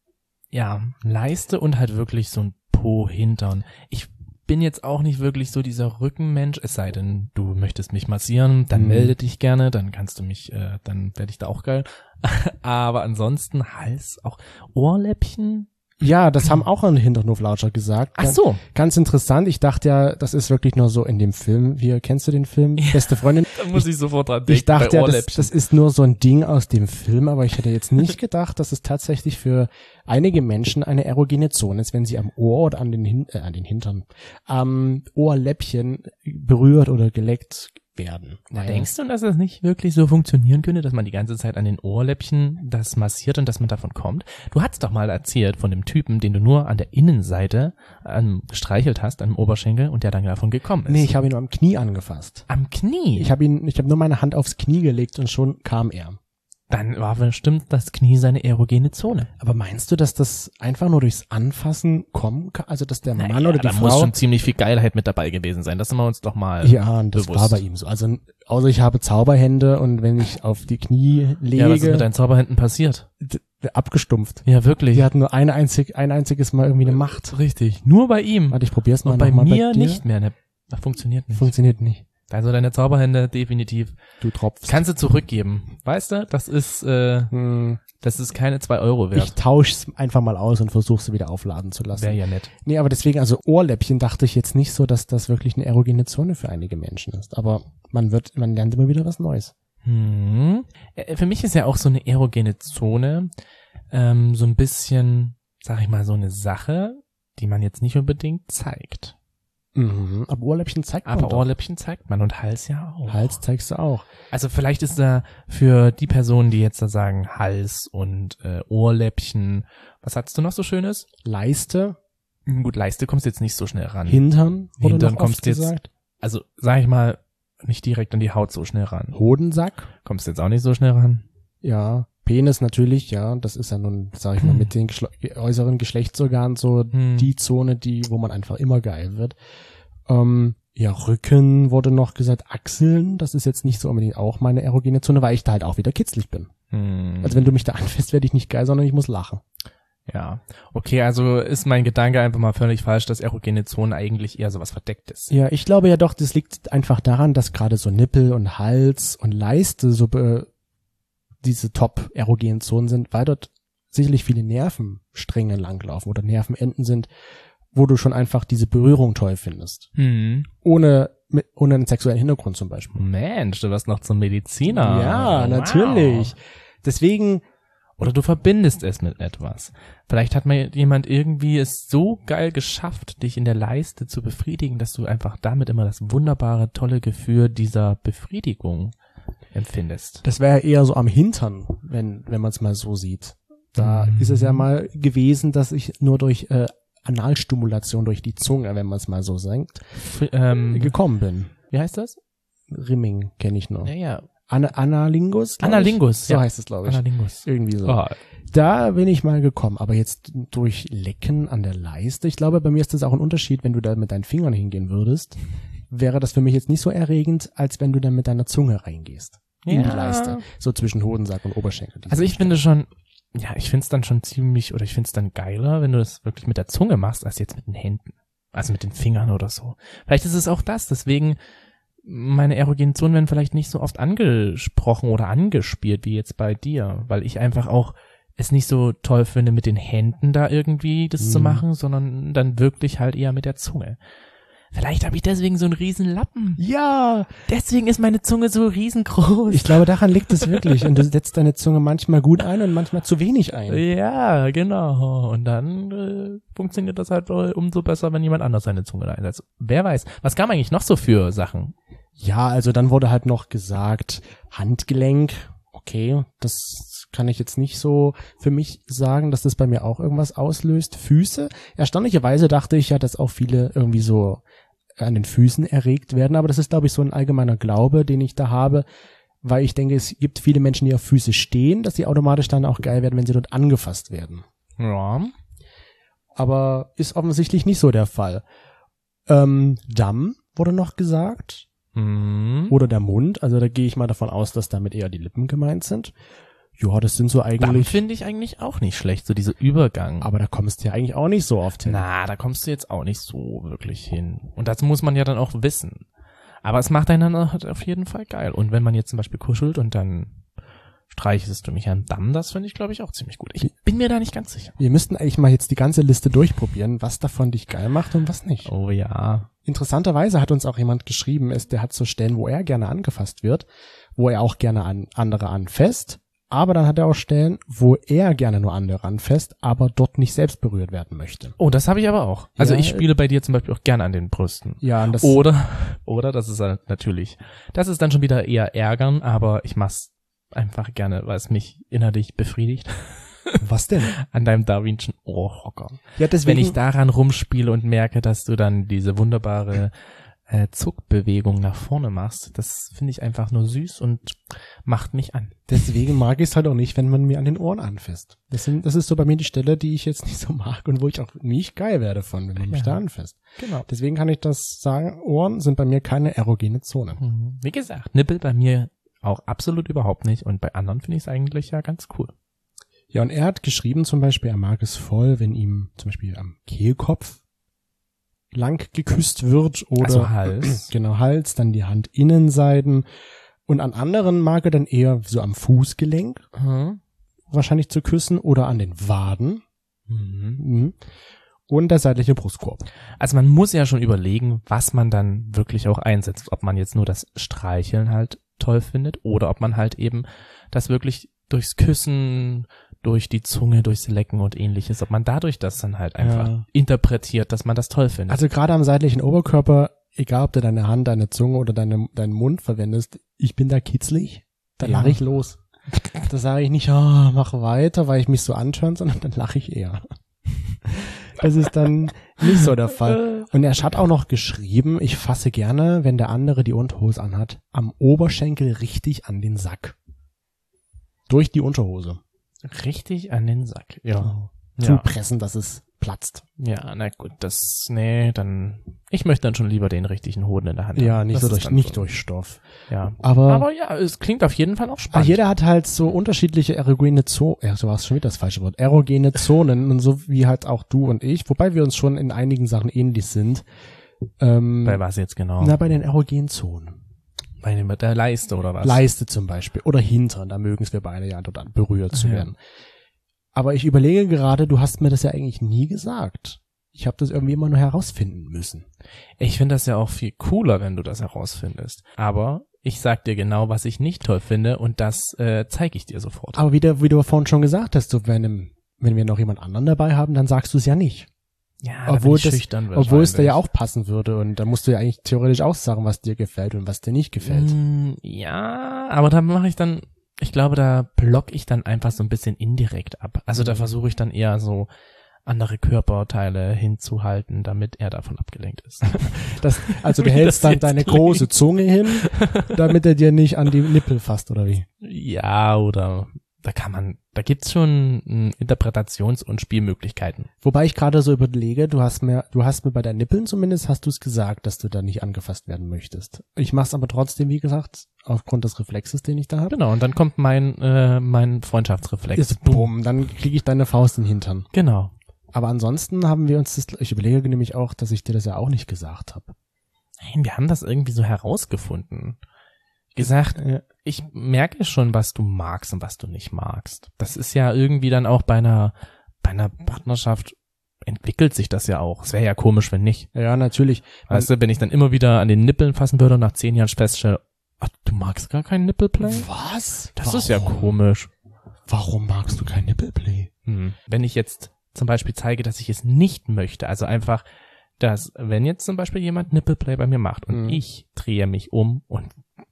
[SPEAKER 3] ja, Leiste und halt wirklich so ein Po-Hintern. Ich bin jetzt auch nicht wirklich so dieser Rückenmensch, es sei denn, du möchtest mich massieren, dann melde dich gerne, dann kannst du mich, dann werde ich da auch geil. Aber ansonsten Hals, auch Ohrläppchen.
[SPEAKER 1] Ja, das haben auch ein Hinternhoflautscher gesagt.
[SPEAKER 3] Ach so.
[SPEAKER 1] Ganz interessant. Ich dachte ja, das ist wirklich nur so in dem Film. Kennst du den Film? Beste Freundin?
[SPEAKER 3] Da muss ich sofort dran denken.
[SPEAKER 1] Ich dachte
[SPEAKER 3] bei
[SPEAKER 1] ja,
[SPEAKER 3] Ohrläppchen.
[SPEAKER 1] das ist nur so ein Ding aus dem Film, aber ich hätte jetzt nicht gedacht, dass es tatsächlich für einige Menschen eine erogene Zone ist, wenn sie am Ohr oder an den Hintern, am Ohrläppchen berührt oder geleckt werden.
[SPEAKER 3] Na, denkst du, dass das nicht wirklich so funktionieren könnte, dass man die ganze Zeit an den Ohrläppchen das massiert und dass man davon kommt? Du hast doch mal erzählt von dem Typen, den du nur an der Innenseite gestreichelt hast, am Oberschenkel, und der dann davon gekommen ist.
[SPEAKER 1] Nee, ich habe ihn nur am Knie angefasst.
[SPEAKER 3] Am Knie?
[SPEAKER 1] Ich habe nur meine Hand aufs Knie gelegt und schon kam er.
[SPEAKER 3] Dann war bestimmt das Knie seine erogene Zone.
[SPEAKER 1] Aber meinst du, dass das einfach nur durchs Anfassen kommen kann? Also, dass der Mann
[SPEAKER 3] Naja,
[SPEAKER 1] oder die
[SPEAKER 3] da
[SPEAKER 1] Frau...
[SPEAKER 3] muss schon ziemlich viel Geilheit mit dabei gewesen sein. Das sind wir uns doch mal
[SPEAKER 1] Ja, und das
[SPEAKER 3] bewusst.
[SPEAKER 1] war bei ihm so. Also, außer ich habe Zauberhände und wenn ich auf die Knie lege,
[SPEAKER 3] Ja, was ist mit deinen Zauberhänden passiert?
[SPEAKER 1] abgestumpft.
[SPEAKER 3] Ja, wirklich.
[SPEAKER 1] Die hatten nur ein einziges Mal irgendwie eine Macht.
[SPEAKER 3] Richtig. Nur bei ihm.
[SPEAKER 1] Warte, ich probier's mal
[SPEAKER 3] Und bei
[SPEAKER 1] nochmal
[SPEAKER 3] mir
[SPEAKER 1] dir.
[SPEAKER 3] nicht mehr. Ne? Das funktioniert nicht.
[SPEAKER 1] Funktioniert nicht.
[SPEAKER 3] Also deine Zauberhände definitiv.
[SPEAKER 1] Du tropfst.
[SPEAKER 3] Kannst du zurückgeben. Weißt du, das ist keine 2 Euro
[SPEAKER 1] Ich
[SPEAKER 3] wert.
[SPEAKER 1] tausch's einfach mal aus und versuche sie wieder aufladen zu lassen.
[SPEAKER 3] Wäre ja nett.
[SPEAKER 1] Nee, aber deswegen, also Ohrläppchen dachte ich jetzt nicht so, dass das wirklich eine erogene Zone für einige Menschen ist. Aber man lernt immer wieder was Neues.
[SPEAKER 3] Für mich ist ja auch so eine erogene Zone so ein bisschen, sag ich mal, so eine Sache, die man jetzt nicht unbedingt zeigt.
[SPEAKER 1] Mhm. Aber Ohrläppchen zeigt man
[SPEAKER 3] Aber
[SPEAKER 1] doch.
[SPEAKER 3] Ohrläppchen zeigt man und Hals ja auch.
[SPEAKER 1] Hals zeigst du auch.
[SPEAKER 3] Also vielleicht ist da für die Personen, die jetzt da sagen Hals und Ohrläppchen, was hattest du noch so Schönes?
[SPEAKER 1] Leiste,
[SPEAKER 3] Gut, Leiste kommst jetzt nicht so schnell ran.
[SPEAKER 1] Hintern, wurde
[SPEAKER 3] Hintern
[SPEAKER 1] noch oft
[SPEAKER 3] kommst jetzt-
[SPEAKER 1] gesagt.
[SPEAKER 3] Also sag ich mal, nicht direkt an die Haut so schnell ran.
[SPEAKER 1] Hodensack,
[SPEAKER 3] Kommst jetzt auch nicht so schnell ran.
[SPEAKER 1] ja. Penis natürlich, ja. Das ist ja nun, sag ich mal, mit den äußeren Geschlechtsorganen so die Zone, wo man einfach immer geil wird. Ja, Rücken wurde noch gesagt, Achseln, das ist jetzt nicht so unbedingt auch meine erogene Zone, weil ich da halt auch wieder kitzlig bin. Also wenn du mich da anfasst, werde ich nicht geil, sondern ich muss lachen.
[SPEAKER 3] Ja, okay, also ist mein Gedanke einfach mal völlig falsch, dass erogene Zonen eigentlich eher sowas Verdecktes sind.
[SPEAKER 1] Ja, ich glaube ja doch, das liegt einfach daran, dass gerade so Nippel und Hals und Leiste so diese top-erogenen Zonen sind, weil dort sicherlich viele Nervenstränge langlaufen oder Nervenenden sind, wo du schon einfach diese Berührung toll findest. Ohne einen sexuellen Hintergrund zum Beispiel.
[SPEAKER 3] Mensch, du wirst noch zum Mediziner.
[SPEAKER 1] Ja,
[SPEAKER 3] Wow.
[SPEAKER 1] natürlich. Deswegen,
[SPEAKER 3] Oder du verbindest es mit etwas. Vielleicht hat mal jemand irgendwie es so geil geschafft, dich in der Leiste zu befriedigen, dass du einfach damit immer das wunderbare, tolle Gefühl dieser Befriedigung empfindest.
[SPEAKER 1] das wäre ja eher so am Hintern, wenn man es mal so sieht. Da ist es ja mal gewesen, dass ich nur durch Analstimulation durch die Zunge, wenn man es mal so sagt, gekommen bin.
[SPEAKER 3] Wie heißt das?
[SPEAKER 1] Rimming kenne ich noch.
[SPEAKER 3] Ja.
[SPEAKER 1] Analingus? glaub ich.
[SPEAKER 3] Analingus,
[SPEAKER 1] So
[SPEAKER 3] ja.
[SPEAKER 1] heißt es, glaube ich.
[SPEAKER 3] Analingus.
[SPEAKER 1] Irgendwie so.
[SPEAKER 3] Oh,
[SPEAKER 1] Da bin ich mal gekommen, aber jetzt durch Lecken an der Leiste. Ich glaube, bei mir ist das auch ein Unterschied, wenn du da mit deinen Fingern hingehen würdest, wäre das für mich jetzt nicht so erregend, als wenn du dann mit deiner Zunge reingehst. In die
[SPEAKER 3] Ja.
[SPEAKER 1] Leiste. So zwischen Hodensack und Oberschenkel.
[SPEAKER 3] Also ich finde schon, ja, ich finde es dann schon ziemlich, oder ich finde es dann geiler, wenn du das wirklich mit der Zunge machst, als jetzt mit den Händen. Also mit den Fingern oder so. Vielleicht ist es auch das, deswegen meine erogenen Zonen werden vielleicht nicht so oft angesprochen oder angespielt wie jetzt bei dir, weil ich einfach auch es nicht so toll finde, mit den Händen da irgendwie das zu machen, sondern dann wirklich halt eher mit der Zunge. Vielleicht habe ich deswegen so einen riesen Lappen.
[SPEAKER 1] Ja!
[SPEAKER 3] Deswegen ist meine Zunge so riesengroß.
[SPEAKER 1] Ich glaube, daran liegt es wirklich. Und du setzt deine Zunge manchmal gut ein und manchmal zu wenig ein.
[SPEAKER 3] Ja, genau. Und dann funktioniert das halt umso besser, wenn jemand anders seine Zunge da einsetzt. Wer weiß. Was kam eigentlich noch so für Sachen?
[SPEAKER 1] Ja, also dann wurde halt noch gesagt, Handgelenk. Okay, das kann ich jetzt nicht so für mich sagen, dass das bei mir auch irgendwas auslöst. Füße. Erstaunlicherweise dachte ich ja, dass auch viele irgendwie so an den Füßen erregt werden. Aber das ist, glaube ich, so ein allgemeiner Glaube, den ich da habe. Weil ich denke, es gibt viele Menschen, die auf Füße stehen, dass sie automatisch dann auch geil werden, wenn sie dort angefasst werden.
[SPEAKER 3] Ja.
[SPEAKER 1] Aber ist offensichtlich nicht so der Fall. Damm wurde noch gesagt. Oder der Mund. Also da gehe ich mal davon aus, dass damit eher die Lippen gemeint sind. Ja, das sind so
[SPEAKER 3] Dann
[SPEAKER 1] eigentlich.
[SPEAKER 3] finde ich eigentlich auch nicht schlecht, so dieser Übergang.
[SPEAKER 1] Aber da kommst du ja eigentlich auch nicht so oft hin.
[SPEAKER 3] Na, da kommst du jetzt auch nicht so wirklich hin. Und das muss man ja dann auch wissen. Aber es macht einen dann halt auf jeden Fall geil. Und wenn man jetzt zum Beispiel kuschelt und dann streichelst du mich an Damm, das finde ich, glaube ich, auch ziemlich gut. Ich bin mir da nicht ganz sicher.
[SPEAKER 1] Wir müssten eigentlich mal jetzt die ganze Liste durchprobieren, was davon dich geil macht und was nicht.
[SPEAKER 3] Oh ja.
[SPEAKER 1] Interessanterweise hat uns auch jemand geschrieben, der hat so Stellen, wo er gerne angefasst wird, wo er auch gerne andere anfasst, aber dann hat er auch Stellen, wo er gerne nur andere anfasst, aber dort nicht selbst berührt werden möchte.
[SPEAKER 3] Oh, das habe ich aber auch. Also
[SPEAKER 1] Ja,
[SPEAKER 3] ich spiele bei dir zum Beispiel auch gerne an den Brüsten.
[SPEAKER 1] Ja, und das
[SPEAKER 3] Oder, das ist halt natürlich, das ist dann schon wieder eher ärgern, aber ich mach's einfach gerne, weil es mich innerlich befriedigt.
[SPEAKER 1] was denn?
[SPEAKER 3] An deinem darwinschen Ohrhocker.
[SPEAKER 1] Ja, deswegen,
[SPEAKER 3] Wenn ich daran rumspiele und merke, dass du dann diese wunderbare Zuckbewegung nach vorne machst, das finde ich einfach nur süß und macht mich an.
[SPEAKER 1] deswegen mag ich es halt auch nicht, wenn man mir an den Ohren anfasst. Das ist so bei mir die Stelle, die ich jetzt nicht so mag und wo ich auch nicht geil werde von, wenn man mich da anfasst.
[SPEAKER 3] Genau.
[SPEAKER 1] Deswegen kann ich das sagen, Ohren sind bei mir keine erogene Zone.
[SPEAKER 3] Wie gesagt, Nippel bei mir auch absolut überhaupt nicht und bei anderen finde ich es eigentlich ja ganz cool.
[SPEAKER 1] Ja, und er hat geschrieben zum Beispiel, er mag es voll, wenn ihm zum Beispiel am Kehlkopf lang geküsst wird oder
[SPEAKER 3] Also Hals.
[SPEAKER 1] Genau, Hals, dann die Handinnenseiten und an anderen mag er dann eher so am Fußgelenk wahrscheinlich zu küssen oder an den Waden und der seitliche Brustkorb.
[SPEAKER 3] Also man muss ja schon überlegen, was man dann wirklich auch einsetzt. Ob man jetzt nur das Streicheln halt toll findet oder ob man halt eben das wirklich durchs Küssen, durch die Zunge, durchs Lecken und ähnliches, ob man dadurch das dann halt einfach interpretiert, dass man das toll findet.
[SPEAKER 1] Also gerade am seitlichen Oberkörper, egal ob du deine Hand, deine Zunge oder deinen Mund verwendest, ich bin da kitzlig, dann lache ich los. Da sage ich nicht, oh, mach weiter, weil ich mich so antöre, sondern dann lache ich eher. Das ist dann nicht so der Fall. Und er hat auch noch geschrieben, ich fasse gerne, wenn der andere die Unterhose anhat, am Oberschenkel richtig an den Sack. Durch die Unterhose.
[SPEAKER 3] Richtig an den Sack. Ja.
[SPEAKER 1] Zupressen, dass es platzt.
[SPEAKER 3] Ja, na gut, ich möchte dann schon lieber den richtigen Hoden in der Hand haben.
[SPEAKER 1] Ja, nicht
[SPEAKER 3] Das
[SPEAKER 1] so
[SPEAKER 3] ist
[SPEAKER 1] nicht
[SPEAKER 3] dann
[SPEAKER 1] durch Stoff.
[SPEAKER 3] Ja.
[SPEAKER 1] Aber
[SPEAKER 3] Aber ja, es klingt auf jeden Fall auch spannend.
[SPEAKER 1] jeder hat halt so unterschiedliche erogene Zonen, so war es schon wieder das falsche Wort, erogene Zonen und so wie halt auch du und ich, wobei wir uns schon in einigen Sachen ähnlich sind.
[SPEAKER 3] Bei was jetzt genau?
[SPEAKER 1] Na, bei den erogenen Zonen.
[SPEAKER 3] Mit der Leiste oder was?
[SPEAKER 1] Leiste zum Beispiel oder Hintern, da mögen es wir beide ja dort berührt zu
[SPEAKER 3] Ja.
[SPEAKER 1] werden. Aber ich überlege gerade, du hast mir das ja eigentlich nie gesagt. Ich habe das irgendwie immer nur herausfinden müssen.
[SPEAKER 3] Ich finde das ja auch viel cooler, wenn du das herausfindest. Aber ich sag dir genau, was ich nicht toll finde und das zeige ich dir sofort.
[SPEAKER 1] Aber wie du vorhin schon gesagt hast, so wenn wir noch jemand anderen dabei haben, dann sagst du es ja nicht.
[SPEAKER 3] Ja,
[SPEAKER 1] Obwohl
[SPEAKER 3] da bin ich schüchtern
[SPEAKER 1] obwohl es da ja
[SPEAKER 3] wahrscheinlich.
[SPEAKER 1] auch passen würde und da musst du ja eigentlich theoretisch auch sagen, was dir gefällt und was dir nicht gefällt.
[SPEAKER 3] Ja, aber da mache ich dann, ich glaube, da block ich dann einfach so ein bisschen indirekt ab. Also da versuche ich dann eher so andere Körperteile hinzuhalten, damit er davon abgelenkt ist.
[SPEAKER 1] Also du
[SPEAKER 3] Wie
[SPEAKER 1] hältst
[SPEAKER 3] das
[SPEAKER 1] dann
[SPEAKER 3] jetzt
[SPEAKER 1] deine
[SPEAKER 3] klingt.
[SPEAKER 1] große Zunge hin, damit er dir nicht an die Nippel fasst, oder wie?
[SPEAKER 3] Ja, oder da gibt's schon Interpretations- und Spielmöglichkeiten.
[SPEAKER 1] Wobei ich gerade so überlege, du hast mir bei deinen Nippeln zumindest hast du es gesagt, dass du da nicht angefasst werden möchtest. Ich mach's aber trotzdem, wie gesagt, aufgrund des Reflexes, den ich da habe.
[SPEAKER 3] Genau, und dann kommt mein Freundschaftsreflex.
[SPEAKER 1] Ist bumm, dann kriege ich deine Faust in den Hintern.
[SPEAKER 3] Genau.
[SPEAKER 1] Aber ansonsten haben wir uns ich überlege nämlich auch, dass ich dir das ja auch nicht gesagt habe.
[SPEAKER 3] Nein, wir haben das irgendwie so herausgefunden. Gesagt, ich merke schon, was du magst und was du nicht magst. Das ist ja irgendwie dann auch bei einer Partnerschaft entwickelt sich das ja auch. Es wäre ja komisch, wenn nicht.
[SPEAKER 1] Ja, natürlich.
[SPEAKER 3] Weißt du, wenn ich dann immer wieder an den Nippeln fassen würde und nach 10 Jahren feststelle, ach, du magst gar keinen Nippelplay?
[SPEAKER 1] Was?
[SPEAKER 3] Das ist ja komisch.
[SPEAKER 1] Warum magst du kein Nippelplay?
[SPEAKER 3] Wenn ich jetzt zum Beispiel zeige, dass ich es nicht möchte, also einfach, dass, wenn jetzt zum Beispiel jemand Nippelplay bei mir macht und ich drehe mich um und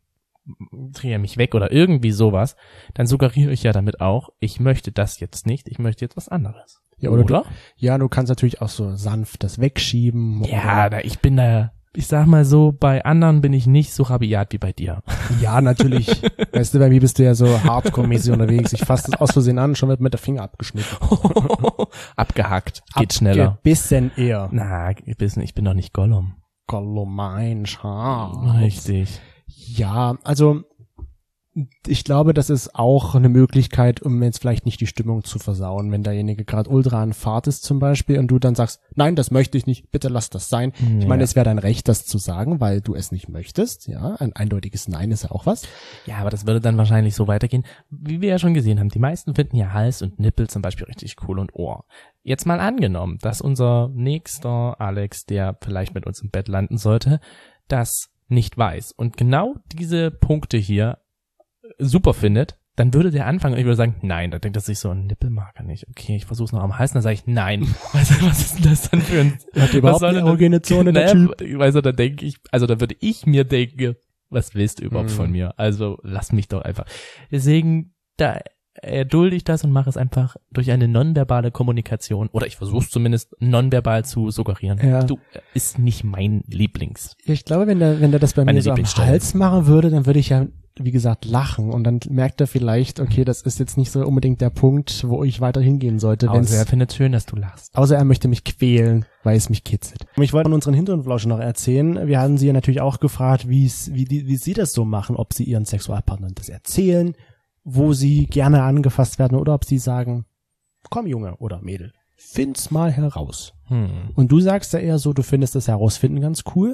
[SPEAKER 3] drehe mich weg oder irgendwie sowas, dann suggeriere ich ja damit auch, ich möchte das jetzt nicht, ich möchte jetzt was anderes.
[SPEAKER 1] Ja, oder? Du kannst natürlich auch so sanft das wegschieben.
[SPEAKER 3] Ja, ich sag mal so, bei anderen bin ich nicht so rabiat wie bei dir.
[SPEAKER 1] Ja, natürlich. Weißt du, bei mir bist du ja so hardcore-mäßig unterwegs. Ich fasse das aus Versehen an, schon wird mit der Finger abgeschnitten.
[SPEAKER 3] Abgehackt. Geht schneller.
[SPEAKER 1] Bisschen eher.
[SPEAKER 3] Na, ich bin doch nicht Gollum.
[SPEAKER 1] Gollum, mein Schatz.
[SPEAKER 3] Richtig.
[SPEAKER 1] Ja, also ich glaube, das ist auch eine Möglichkeit, um jetzt vielleicht nicht die Stimmung zu versauen, wenn derjenige gerade ultra an Fahrt ist zum Beispiel und du dann sagst, nein, das möchte ich nicht, bitte lass das sein. Ich meine, es wäre dein Recht, das zu sagen, weil du es nicht möchtest. Ja, ein eindeutiges Nein ist ja auch was.
[SPEAKER 3] Ja, aber das würde dann wahrscheinlich so weitergehen, wie wir ja schon gesehen haben. Die meisten finden ja Hals und Nippel zum Beispiel richtig cool und Ohr. Jetzt mal angenommen, dass unser nächster Alex, der vielleicht mit uns im Bett landen sollte, das nicht weiß und genau diese Punkte hier super findet, dann würde der anfangen und ich würde sagen, nein, da denkt er sich so, ein Nippel mag er nicht. Okay, ich versuch's noch am Hals, dann sage ich, nein. Weißt du, was ist denn das dann für ein...
[SPEAKER 1] Hat überhaupt eine erogene Zone, der Typ?
[SPEAKER 3] Weißt du, da denke ich, also da würde ich mir denken, was willst du überhaupt von mir? Also lass mich doch einfach. Deswegen, da erdulde ich das und mache es einfach durch eine nonverbale Kommunikation, oder ich versuche es zumindest nonverbal zu suggerieren.
[SPEAKER 1] Ja.
[SPEAKER 3] Du ist nicht mein Lieblings.
[SPEAKER 1] Ich glaube, wenn der das bei
[SPEAKER 3] Meine
[SPEAKER 1] mir so am
[SPEAKER 3] Lieblingsstelle.
[SPEAKER 1] Hals machen würde, dann würde ich ja, wie gesagt, lachen und dann merkt er vielleicht, okay, das ist jetzt nicht so unbedingt der Punkt, wo ich weiter hingehen sollte.
[SPEAKER 3] Außer er findet schön, dass du lachst.
[SPEAKER 1] Außer er möchte mich quälen, weil es mich kitzelt. Ich wollte von unseren Hintergrundflauschen noch erzählen. Wir hatten sie ja natürlich auch gefragt, wie sie das so machen, ob sie ihren Sexualpartnern das erzählen, wo sie gerne angefasst werden oder ob sie sagen, komm Junge oder Mädel, find's mal heraus. Und du sagst ja eher so, du findest das Herausfinden ganz cool.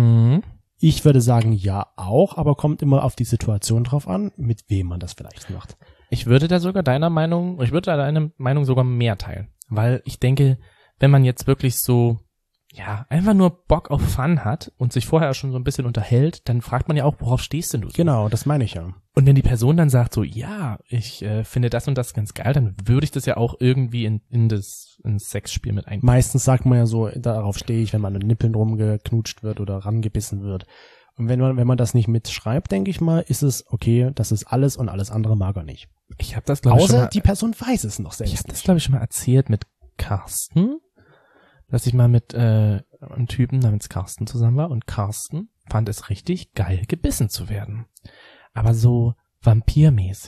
[SPEAKER 1] Ich würde sagen, ja auch, aber kommt immer auf die Situation drauf an, mit wem man das vielleicht macht.
[SPEAKER 3] Ich würde da deine Meinung sogar mehr teilen. Weil ich denke, wenn man jetzt wirklich so, ja, einfach nur Bock auf Fun hat und sich vorher schon so ein bisschen unterhält, dann fragt man ja auch, worauf stehst denn du so?
[SPEAKER 1] Genau, das meine ich ja.
[SPEAKER 3] Und wenn die Person dann sagt so, ja, ich finde das und das ganz geil, dann würde ich das ja auch irgendwie ins Sexspiel mit einbauen.
[SPEAKER 1] Meistens sagt man ja so, darauf stehe ich, wenn man an Nippeln rumgeknutscht wird oder rangebissen wird. Und wenn man das nicht mitschreibt, denke ich mal, ist es okay, das ist alles und alles andere mag er nicht.
[SPEAKER 3] Ich habe das, glaube ich, schon
[SPEAKER 1] Außer
[SPEAKER 3] mal,
[SPEAKER 1] die Person weiß es noch selbst.
[SPEAKER 3] ich habe das, glaube ich, schon mal erzählt mit Carsten, dass ich mal mit einem Typen namens Carsten zusammen war und Carsten fand es richtig geil, gebissen zu werden. Aber so vampirmäßig.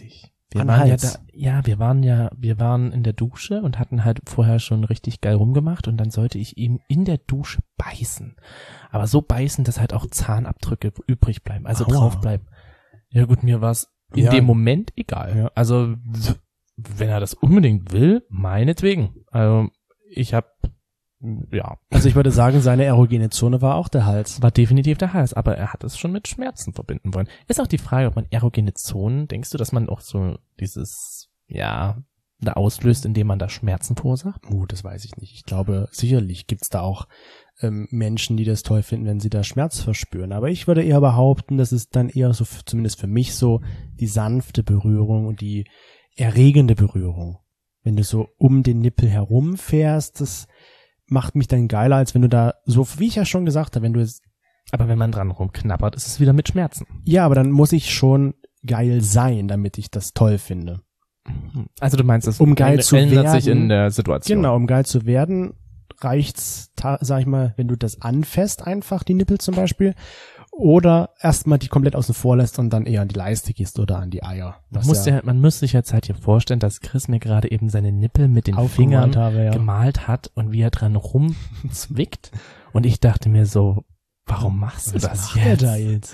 [SPEAKER 3] Wir
[SPEAKER 1] An
[SPEAKER 3] waren
[SPEAKER 1] Hals.
[SPEAKER 3] wir waren in der Dusche und hatten halt vorher schon richtig geil rumgemacht und dann sollte ich ihm in der Dusche beißen. Aber so beißen, dass halt auch Zahnabdrücke übrig bleiben, also
[SPEAKER 1] Aua.
[SPEAKER 3] drauf bleiben. Ja gut, mir war's in
[SPEAKER 1] Ja.
[SPEAKER 3] dem Moment egal.
[SPEAKER 1] Ja.
[SPEAKER 3] Also wenn er das unbedingt will, meinetwegen. Also ich habe
[SPEAKER 1] Also ich würde sagen, seine erogene Zone war auch der Hals.
[SPEAKER 3] war definitiv der Hals, aber er hat es schon mit Schmerzen verbinden wollen. Ist auch die Frage, ob man erogene Zonen, denkst du, dass man auch so dieses, da auslöst, indem man da Schmerzen verursacht?
[SPEAKER 1] Das weiß ich nicht. Ich glaube, sicherlich gibt's da auch Menschen, die das toll finden, wenn sie da Schmerz verspüren. Aber ich würde eher behaupten, das ist dann eher so, zumindest für mich so, die sanfte Berührung und die erregende Berührung. Wenn du so um den Nippel herumfährst, das macht mich dann geiler, als wenn du da, so wie ich ja schon gesagt habe, wenn du es,
[SPEAKER 3] Aber wenn man dran rumknabbert, ist es wieder mit Schmerzen.
[SPEAKER 1] ja, aber dann muss ich schon geil sein, damit ich das toll finde.
[SPEAKER 3] Also du meinst, es
[SPEAKER 1] Um geil zu
[SPEAKER 3] ändert sich
[SPEAKER 1] werden.
[SPEAKER 3] in der Situation.
[SPEAKER 1] Genau, um geil zu werden, reicht's, sag ich mal, wenn du das anfasst, einfach die Nippel zum Beispiel, oder erstmal die komplett außen vor lässt und dann eher an die Leiste gehst oder an die Eier.
[SPEAKER 3] Man muss sich jetzt halt hier vorstellen, dass Chris mir gerade eben seine Nippel mit den
[SPEAKER 1] aufgemalt
[SPEAKER 3] Fingern
[SPEAKER 1] habe, ja.
[SPEAKER 3] gemalt hat und wie er dran rumzwickt. Und ich dachte mir so, warum machst du
[SPEAKER 1] Was
[SPEAKER 3] das
[SPEAKER 1] macht er
[SPEAKER 3] jetzt?
[SPEAKER 1] da jetzt?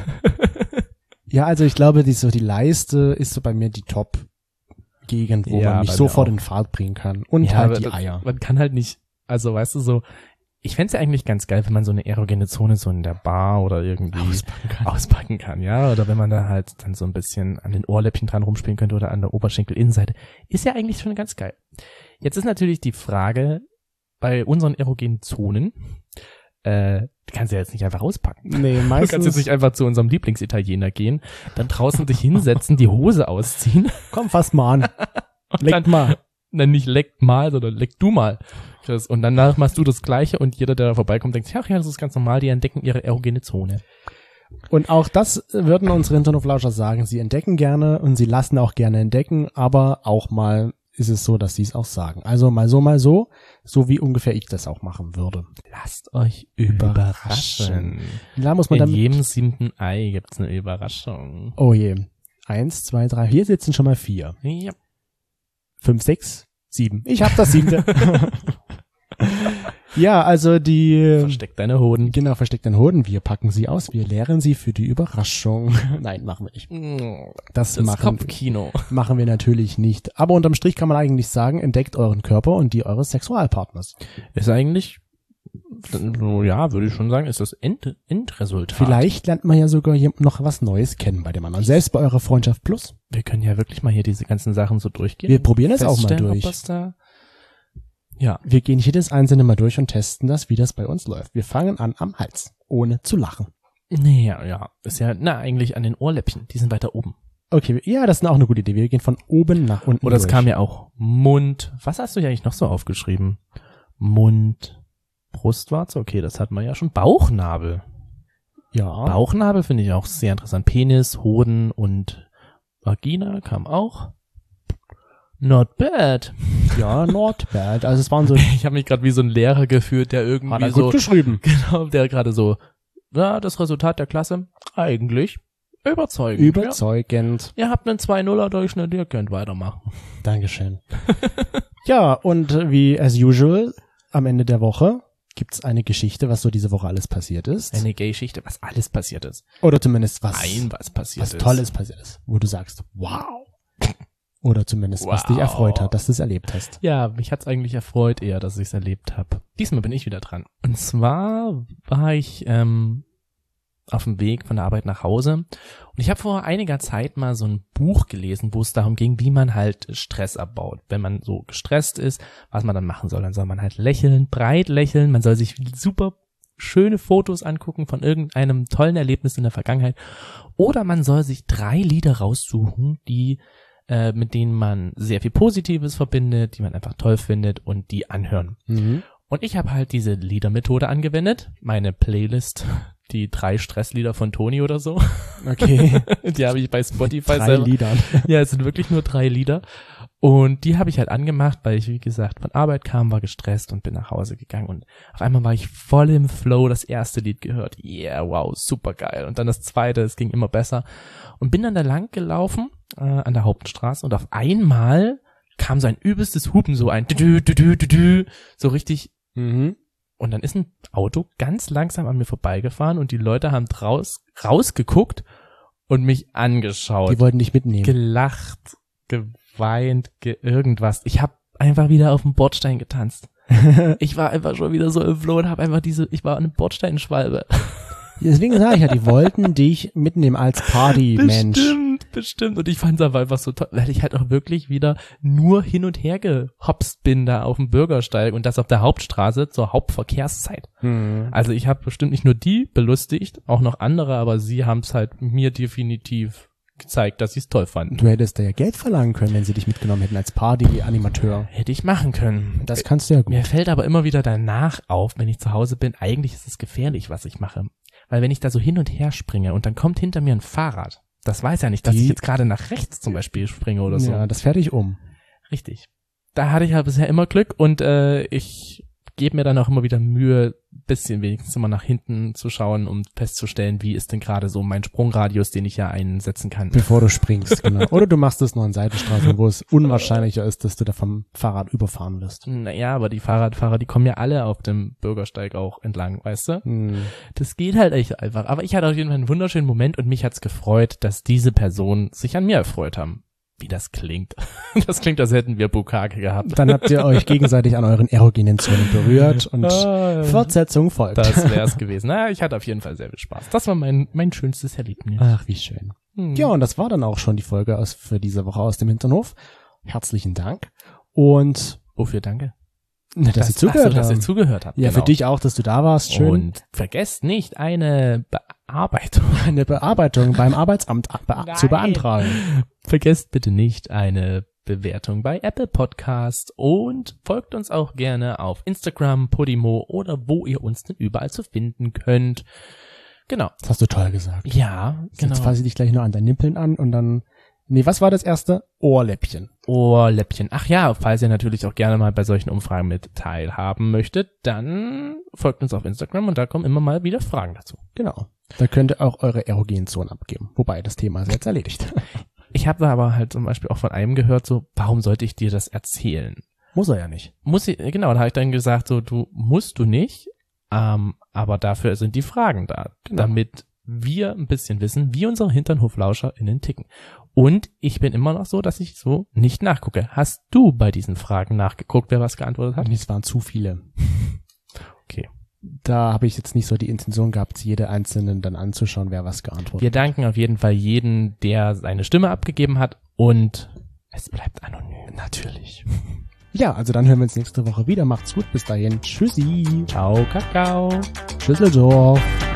[SPEAKER 1] Ja, also ich glaube, die Leiste ist so bei mir die Top-Gegend, wo
[SPEAKER 3] Ja,
[SPEAKER 1] man mich
[SPEAKER 3] bei
[SPEAKER 1] sofort
[SPEAKER 3] mir auch.
[SPEAKER 1] in Fahrt bringen kann. Und
[SPEAKER 3] Ja,
[SPEAKER 1] halt
[SPEAKER 3] aber
[SPEAKER 1] die Eier.
[SPEAKER 3] Man kann halt nicht, also weißt du so, ich fänd's ja eigentlich ganz geil, wenn man so eine erogene Zone so in der Bar oder irgendwie auspacken kann, ja, oder wenn man da halt dann so ein bisschen an den Ohrläppchen dran rumspielen könnte oder an der Oberschenkelinnenseite, ist ja eigentlich schon ganz geil. Jetzt ist natürlich die Frage, bei unseren erogenen Zonen, du kannst ja jetzt nicht einfach auspacken.
[SPEAKER 1] Nee,
[SPEAKER 3] Du kannst jetzt
[SPEAKER 1] meistens,
[SPEAKER 3] nicht einfach zu unserem Lieblingsitaliener gehen, dann draußen dich hinsetzen, die Hose ausziehen
[SPEAKER 1] komm, fass mal an.
[SPEAKER 3] und
[SPEAKER 1] Leck
[SPEAKER 3] dann,
[SPEAKER 1] mal.
[SPEAKER 3] dann nicht leckt mal, sondern leck du mal, Chris. Und danach machst du das Gleiche und jeder, der da vorbeikommt, denkt, ach ja, das ist ganz normal, die entdecken ihre erogene Zone.
[SPEAKER 1] Und auch das würden unsere Hinterhoflauscher sagen. Sie entdecken gerne und sie lassen auch gerne entdecken, aber auch mal ist es so, dass sie es auch sagen. Also mal so wie ungefähr ich das auch machen würde.
[SPEAKER 3] Lasst euch überraschen.
[SPEAKER 1] Da muss man
[SPEAKER 3] In
[SPEAKER 1] dann,
[SPEAKER 3] jedem 7. Ei gibt's eine Überraschung.
[SPEAKER 1] oh je. 1, 2, 3, hier sitzen schon mal 4.
[SPEAKER 3] Ja.
[SPEAKER 1] 5, 6, 7. Ich hab das 7. Ja, also die,
[SPEAKER 3] Versteck deine Hoden.
[SPEAKER 1] genau, versteckten Hoden, wir packen sie aus, wir leeren sie für die Überraschung. Nein, machen wir nicht. Das
[SPEAKER 3] Das
[SPEAKER 1] machen
[SPEAKER 3] Kopfkino.
[SPEAKER 1] wir natürlich nicht. Aber unterm Strich kann man eigentlich sagen, entdeckt euren Körper und die eures Sexualpartners.
[SPEAKER 3] Ist eigentlich, so, ja, würde ich schon sagen, ist das Endresultat.
[SPEAKER 1] Vielleicht lernt man ja sogar hier noch was Neues kennen bei dem anderen. Selbst bei eurer Freundschaft Plus.
[SPEAKER 3] Wir können ja wirklich mal hier diese ganzen Sachen so durchgehen.
[SPEAKER 1] Wir probieren es auch mal
[SPEAKER 3] Feststellen,
[SPEAKER 1] durch.
[SPEAKER 3] ob das da, ja.
[SPEAKER 1] Wir gehen jedes einzelne mal durch und testen das, wie das bei uns läuft. Wir fangen an am Hals, ohne zu lachen.
[SPEAKER 3] Nee, ja. Ist ja, eigentlich an den Ohrläppchen. Die sind weiter oben.
[SPEAKER 1] Okay, ja, das ist auch eine gute Idee. Wir gehen von oben nach unten
[SPEAKER 3] Oder es
[SPEAKER 1] durch.
[SPEAKER 3] kam ja auch Mund. Was hast du ja eigentlich noch so aufgeschrieben? Mund, Brustwarze, okay, das hat man ja schon. Bauchnabel.
[SPEAKER 1] Ja.
[SPEAKER 3] Bauchnabel finde ich auch sehr interessant. Penis, Hoden und Vagina kam auch. Not bad.
[SPEAKER 1] Ja, not bad. Also es waren so,
[SPEAKER 3] Ich habe mich gerade wie so ein Lehrer gefühlt, der
[SPEAKER 1] hat er
[SPEAKER 3] irgendwie
[SPEAKER 1] gut
[SPEAKER 3] so,
[SPEAKER 1] geschrieben.
[SPEAKER 3] genau, der gerade so, ja, das Resultat der Klasse, eigentlich überzeugend.
[SPEAKER 1] Überzeugend.
[SPEAKER 3] Ja. Ihr habt einen 2-0er Durchschnitt, ihr könnt weitermachen.
[SPEAKER 1] Dankeschön. Ja, und wie as usual, am Ende der Woche gibt's eine Geschichte, was so diese Woche alles passiert ist.
[SPEAKER 3] Eine Gay-Geschichte, was alles passiert ist.
[SPEAKER 1] Oder zumindest was
[SPEAKER 3] Was passiert
[SPEAKER 1] was
[SPEAKER 3] ist.
[SPEAKER 1] Tolles passiert ist, wo du sagst, wow. Oder zumindest, was dich
[SPEAKER 3] Wow.
[SPEAKER 1] erfreut hat, dass du es erlebt hast.
[SPEAKER 3] Ja, mich hat's eigentlich erfreut eher, dass ich es erlebt habe. Diesmal bin ich wieder dran. Und zwar war ich auf dem Weg von der Arbeit nach Hause und ich habe vor einiger Zeit mal so ein Buch gelesen, wo es darum ging, wie man halt Stress abbaut. Wenn man so gestresst ist, was man dann machen soll. Dann soll man halt lächeln, breit lächeln, man soll sich super schöne Fotos angucken von irgendeinem tollen Erlebnis in der Vergangenheit. Oder man soll sich 3 Lieder raussuchen, die mit denen man sehr viel Positives verbindet, die man einfach toll findet und die anhören.
[SPEAKER 1] Mhm.
[SPEAKER 3] Und ich habe halt diese Liedermethode angewendet, meine Playlist, die 3 Stresslieder von Toni oder so,
[SPEAKER 1] Okay.
[SPEAKER 3] die habe ich bei Spotify
[SPEAKER 1] 3
[SPEAKER 3] selber.
[SPEAKER 1] Liedern.
[SPEAKER 3] Ja, es sind wirklich nur 3 Lieder und die habe ich halt angemacht, weil ich, wie gesagt, von Arbeit kam, war gestresst und bin nach Hause gegangen und auf einmal war ich voll im Flow, das erste Lied gehört, yeah, wow, super geil und dann das zweite, es ging immer besser und bin dann da lang gelaufen an der Hauptstraße und auf einmal kam so ein übelstes Hupen, so ein Dü-dü-dü-dü-dü, so richtig.
[SPEAKER 1] Mhm.
[SPEAKER 3] Und dann ist ein Auto ganz langsam an mir vorbeigefahren und die Leute haben rausgeguckt und mich angeschaut.
[SPEAKER 1] Die wollten dich mitnehmen.
[SPEAKER 3] Gelacht, geweint, irgendwas. Ich habe einfach wieder auf dem Bordstein getanzt. Ich war einfach schon wieder so im Flow und habe einfach ich war eine Bordsteinschwalbe.
[SPEAKER 1] Deswegen sage ich ja, die wollten dich mitnehmen als Party-Mensch.
[SPEAKER 3] Bestimmt. Und ich fand es aber einfach so toll, weil ich halt auch wirklich wieder nur hin und her gehopst bin da auf dem Bürgersteig und das auf der Hauptstraße zur Hauptverkehrszeit. Also ich habe bestimmt nicht nur die belustigt, auch noch andere, aber sie haben es halt mir definitiv gezeigt, dass sie es toll fanden.
[SPEAKER 1] Du hättest da ja Geld verlangen können, wenn sie dich mitgenommen hätten als Party-Animateur.
[SPEAKER 3] Hätte ich machen können.
[SPEAKER 1] Das kannst du ja gut.
[SPEAKER 3] Mir fällt aber immer wieder danach auf, wenn ich zu Hause bin, eigentlich ist es gefährlich, was ich mache. Weil wenn ich da so hin und her springe und dann kommt hinter mir ein Fahrrad, das weiß ja nicht, dass ich jetzt gerade nach rechts zum Beispiel springe oder so.
[SPEAKER 1] Ja, das fährt dich um.
[SPEAKER 3] Richtig. Da hatte ich ja bisher immer Glück und ich gebe mir dann auch immer wieder Mühe, bisschen wenigstens immer nach hinten zu schauen, um festzustellen, wie ist denn gerade so mein Sprungradius, den ich ja einsetzen kann.
[SPEAKER 1] Bevor du springst, genau. Oder du machst es nur an Seitenstraßen, wo es unwahrscheinlicher ist, dass du da vom Fahrrad überfahren wirst.
[SPEAKER 3] Naja, aber die Fahrradfahrer, die kommen ja alle auf dem Bürgersteig auch entlang, weißt du? Das geht halt echt einfach. Aber ich hatte auf jeden Fall einen wunderschönen Moment und mich hat's gefreut, dass diese Personen sich an mir erfreut haben. Wie das klingt. Das klingt, als hätten wir Bukake gehabt.
[SPEAKER 1] Dann habt ihr euch gegenseitig an euren erogenen Zonen berührt und Fortsetzung folgt.
[SPEAKER 3] Das wär's gewesen. Na, ich hatte auf jeden Fall sehr viel Spaß. Das war mein schönstes Erlebnis.
[SPEAKER 1] Ach, wie schön. Ja, und das war dann auch schon die Folge für diese Woche aus dem Hinternhof. Herzlichen Dank. Und
[SPEAKER 3] wofür danke?
[SPEAKER 1] Dass ihr
[SPEAKER 3] zugehört habt.
[SPEAKER 1] Ja,
[SPEAKER 3] genau.
[SPEAKER 1] Für dich auch, dass du da warst. Schön.
[SPEAKER 3] Und vergesst nicht, eine Bearbeitung beim Arbeitsamt zu beantragen. Vergesst bitte nicht eine Bewertung bei Apple Podcast und folgt uns auch gerne auf Instagram, Podimo oder wo ihr uns denn überall zu finden könnt. Genau.
[SPEAKER 1] Das hast du toll gesagt.
[SPEAKER 3] Ja, genau.
[SPEAKER 1] Jetzt fasse ich dich gleich nur an deinen Nippeln an und dann, was war das erste? Ohrläppchen.
[SPEAKER 3] Ach ja, falls ihr natürlich auch gerne mal bei solchen Umfragen mit teilhaben möchtet, dann folgt uns auf Instagram und da kommen immer mal wieder Fragen dazu.
[SPEAKER 1] Genau. Da könnt ihr auch eure erogenen Zonen abgeben. Wobei, das Thema ist jetzt erledigt.
[SPEAKER 3] Ich habe da aber halt zum Beispiel auch von einem gehört, so, warum sollte ich dir das erzählen?
[SPEAKER 1] Muss er ja nicht.
[SPEAKER 3] Genau, da habe ich dann gesagt, so, musst du nicht, aber dafür sind die Fragen da, damit wir ein bisschen wissen, wie unsere HinternhoflauscherInnen ticken. Und ich bin immer noch so, dass ich so nicht nachgucke. Hast du bei diesen Fragen nachgeguckt, wer was geantwortet hat?
[SPEAKER 1] Es waren zu viele.
[SPEAKER 3] Okay.
[SPEAKER 1] Da habe ich jetzt nicht so die Intention gehabt, jede einzelnen dann anzuschauen, wer was geantwortet hat.
[SPEAKER 3] Wir danken auf jeden Fall jeden, der seine Stimme abgegeben hat und es bleibt anonym.
[SPEAKER 1] Natürlich. Ja, also dann hören wir uns nächste Woche wieder. Macht's gut, bis dahin. Tschüssi.
[SPEAKER 3] Ciao, Kakao.
[SPEAKER 1] Schüsseldorf.